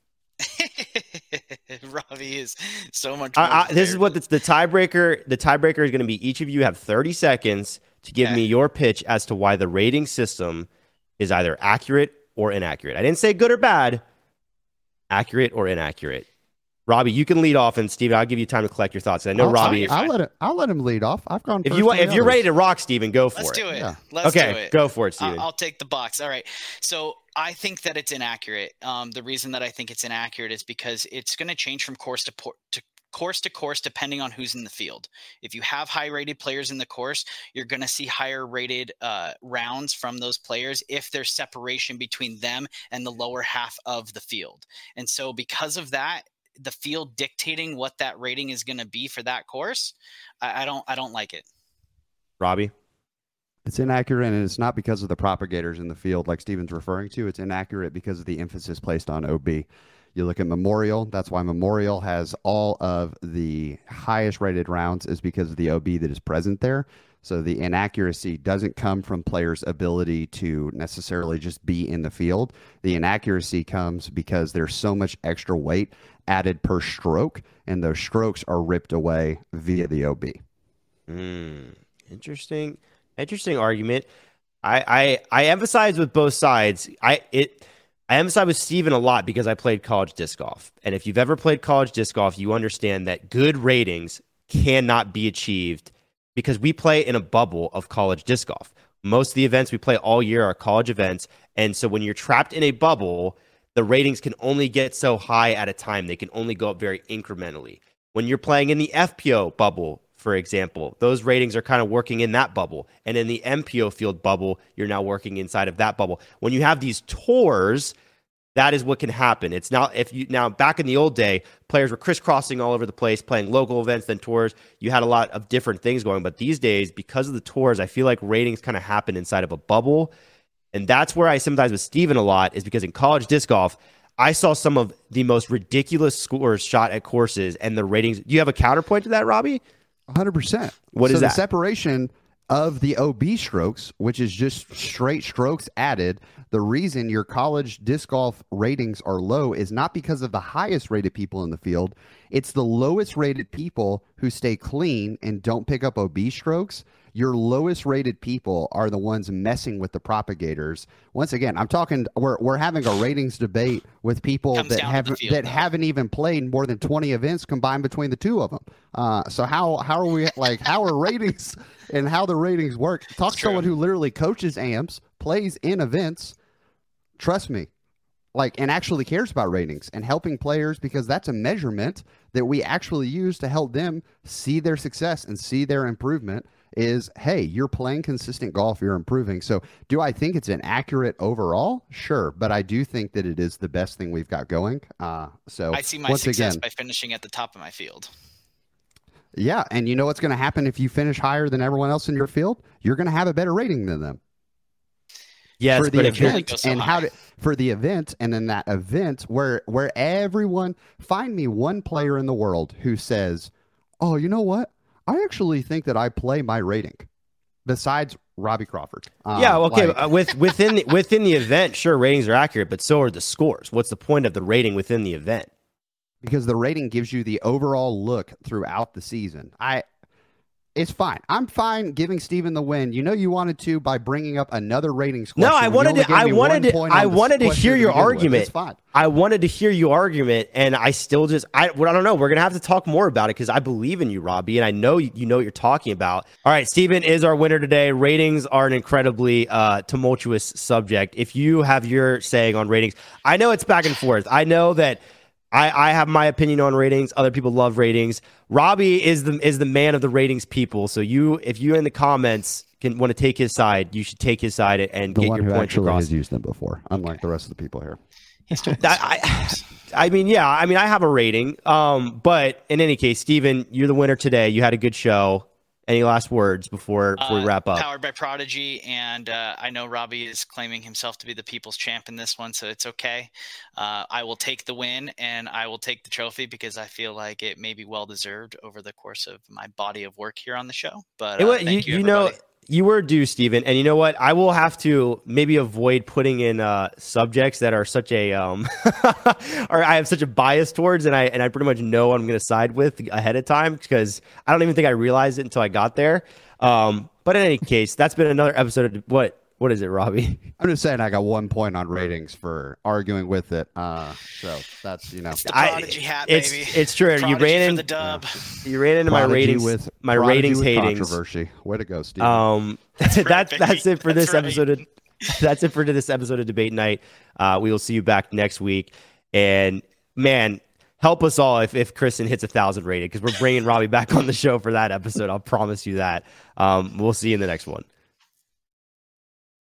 Robbie is so much. This is what the tiebreaker. The tiebreaker is going to be. Each of you have 30 seconds to give me your pitch as to why the rating system is either accurate or inaccurate. I didn't say good or bad. Accurate or inaccurate. Robbie, you can lead off, and Steven, I'll give you time to collect your thoughts. I know Robbie. I'll let him lead off. I've gone. If you're ready to rock, Steven, go for it. Let's do it. Yeah. Let's do it. Go for it, Steven. I'll take the box. All right. So I think that it's inaccurate. The reason that I think it's inaccurate is because it's going to change from course to course depending on who's in the field. If you have high rated players in the course, you're going to see higher rated rounds from those players if there's separation between them and the lower half of the field. And so because of that, the field dictating what that rating is going to be for that course, I don't like it. Robbie? It's inaccurate, and it's not because of the propagators in the field like Steven's referring to. It's inaccurate because of the emphasis placed on OB. You look at Memorial, that's why Memorial has all of the highest rated rounds is because of the OB that is present there. So the inaccuracy doesn't come from players' ability to necessarily just be in the field. The inaccuracy comes because there's so much extra weight added per stroke, and those strokes are ripped away via the OB. Interesting argument. I emphasize with both sides. I I emphasize with Steven a lot because I played college disc golf. And if you've ever played college disc golf, you understand that good ratings cannot be achieved because we play in a bubble of college disc golf. Most of the events we play all year are college events. And so when you're trapped in a bubble, the ratings can only get so high at a time. They can only go up very incrementally. When you're playing in the FPO bubble, for example, those ratings are kind of working in that bubble. And in the MPO field bubble, you're now working inside of that bubble. When you have these tours, that is what can happen. It's now back in the old day, players were crisscrossing all over the place, playing local events, then tours. You had a lot of different things going. But these days, because of the tours, I feel like ratings kind of happen inside of a bubble. And that's where I sympathize with Steven a lot, is because in college disc golf, I saw some of the most ridiculous scores shot at courses and the ratings. Do you have a counterpoint to that, Robbie? 100%. What is that? The separation of the OB strokes, which is just straight strokes added. The reason your college disc golf ratings are low is not because of the highest rated people in the field. It's the lowest rated people who stay clean and don't pick up OB strokes. Your lowest rated people are the ones messing with the propagators. Once again, I'm talking, we're having a ratings debate with people that haven't even played more than 20 events combined between the two of them. So how are we, like, how are ratings and how the ratings work? Talk to someone who literally coaches AMPS, plays in events. Trust me, like, and actually cares about ratings and helping players, because that's a measurement that we actually use to help them see their success and see their improvement. Is, hey, you're playing consistent golf, you're improving. So do I think it's inaccurate overall? Sure. But I do think that it is the best thing we've got going. So I see my success by finishing at the top of my field. Yeah. And you know what's going to happen if you finish higher than everyone else in your field? You're going to have a better rating than them. Yes, for the event and for the event, and then that event where everyone, find me one player in the world who says, oh, you know what? I actually think that I play my rating, besides Robbie Crawford. Yeah, okay. Within the event, sure, ratings are accurate, but so are the scores. What's the point of the rating within the event? Because the rating gives you the overall look throughout the season. It's fine. I'm fine giving Steven the win. You know you wanted to by bringing up another ratings question. No, I wanted to hear your argument. It's fine. I wanted to hear your argument, and I still I don't know. We're going to have to talk more about it because I believe in you, Robbie, and I know you know what you're talking about. All right, Steven is our winner today. Ratings are an incredibly tumultuous subject. If you have your saying on ratings, I know it's back and forth. I know that I have my opinion on ratings. Other people love ratings. Robbie is the man of the ratings people. So if you in the comments want to take his side, you should take his side and get your point across. Has used them before, unlike the rest of the people here. I mean, I have a rating. But in any case, Steven, you're the winner today. You had a good show. Any last words before we wrap up? Powered by Prodigy, and I know Robbie is claiming himself to be the people's champ in this one, so it's okay. I will take the win, and I will take the trophy because I feel like it may be well-deserved over the course of my body of work here on the show. But thank you, everybody. You were due, Steven, and you know what? I will have to maybe avoid putting in subjects that are such a or I have such a bias towards, and I pretty much know what I'm going to side with ahead of time because I don't even think I realized it until I got there. But in any case, that's been another episode of what is it, Robbie? I'm just saying I got 1 point on ratings for arguing with it. So that's it's the Prodigy hat, baby. It's true. Prodigy you ran in for the dub. You ran into my ratings with my ratings hating controversy. Way to go, Steve. That's it for this episode. That's it for this episode of Debate Night. We will see you back next week. And man, help us all if Kristen hits 1,000 rated because we're bringing Robbie back on the show for that episode. I'll promise you that. We'll see you in the next one.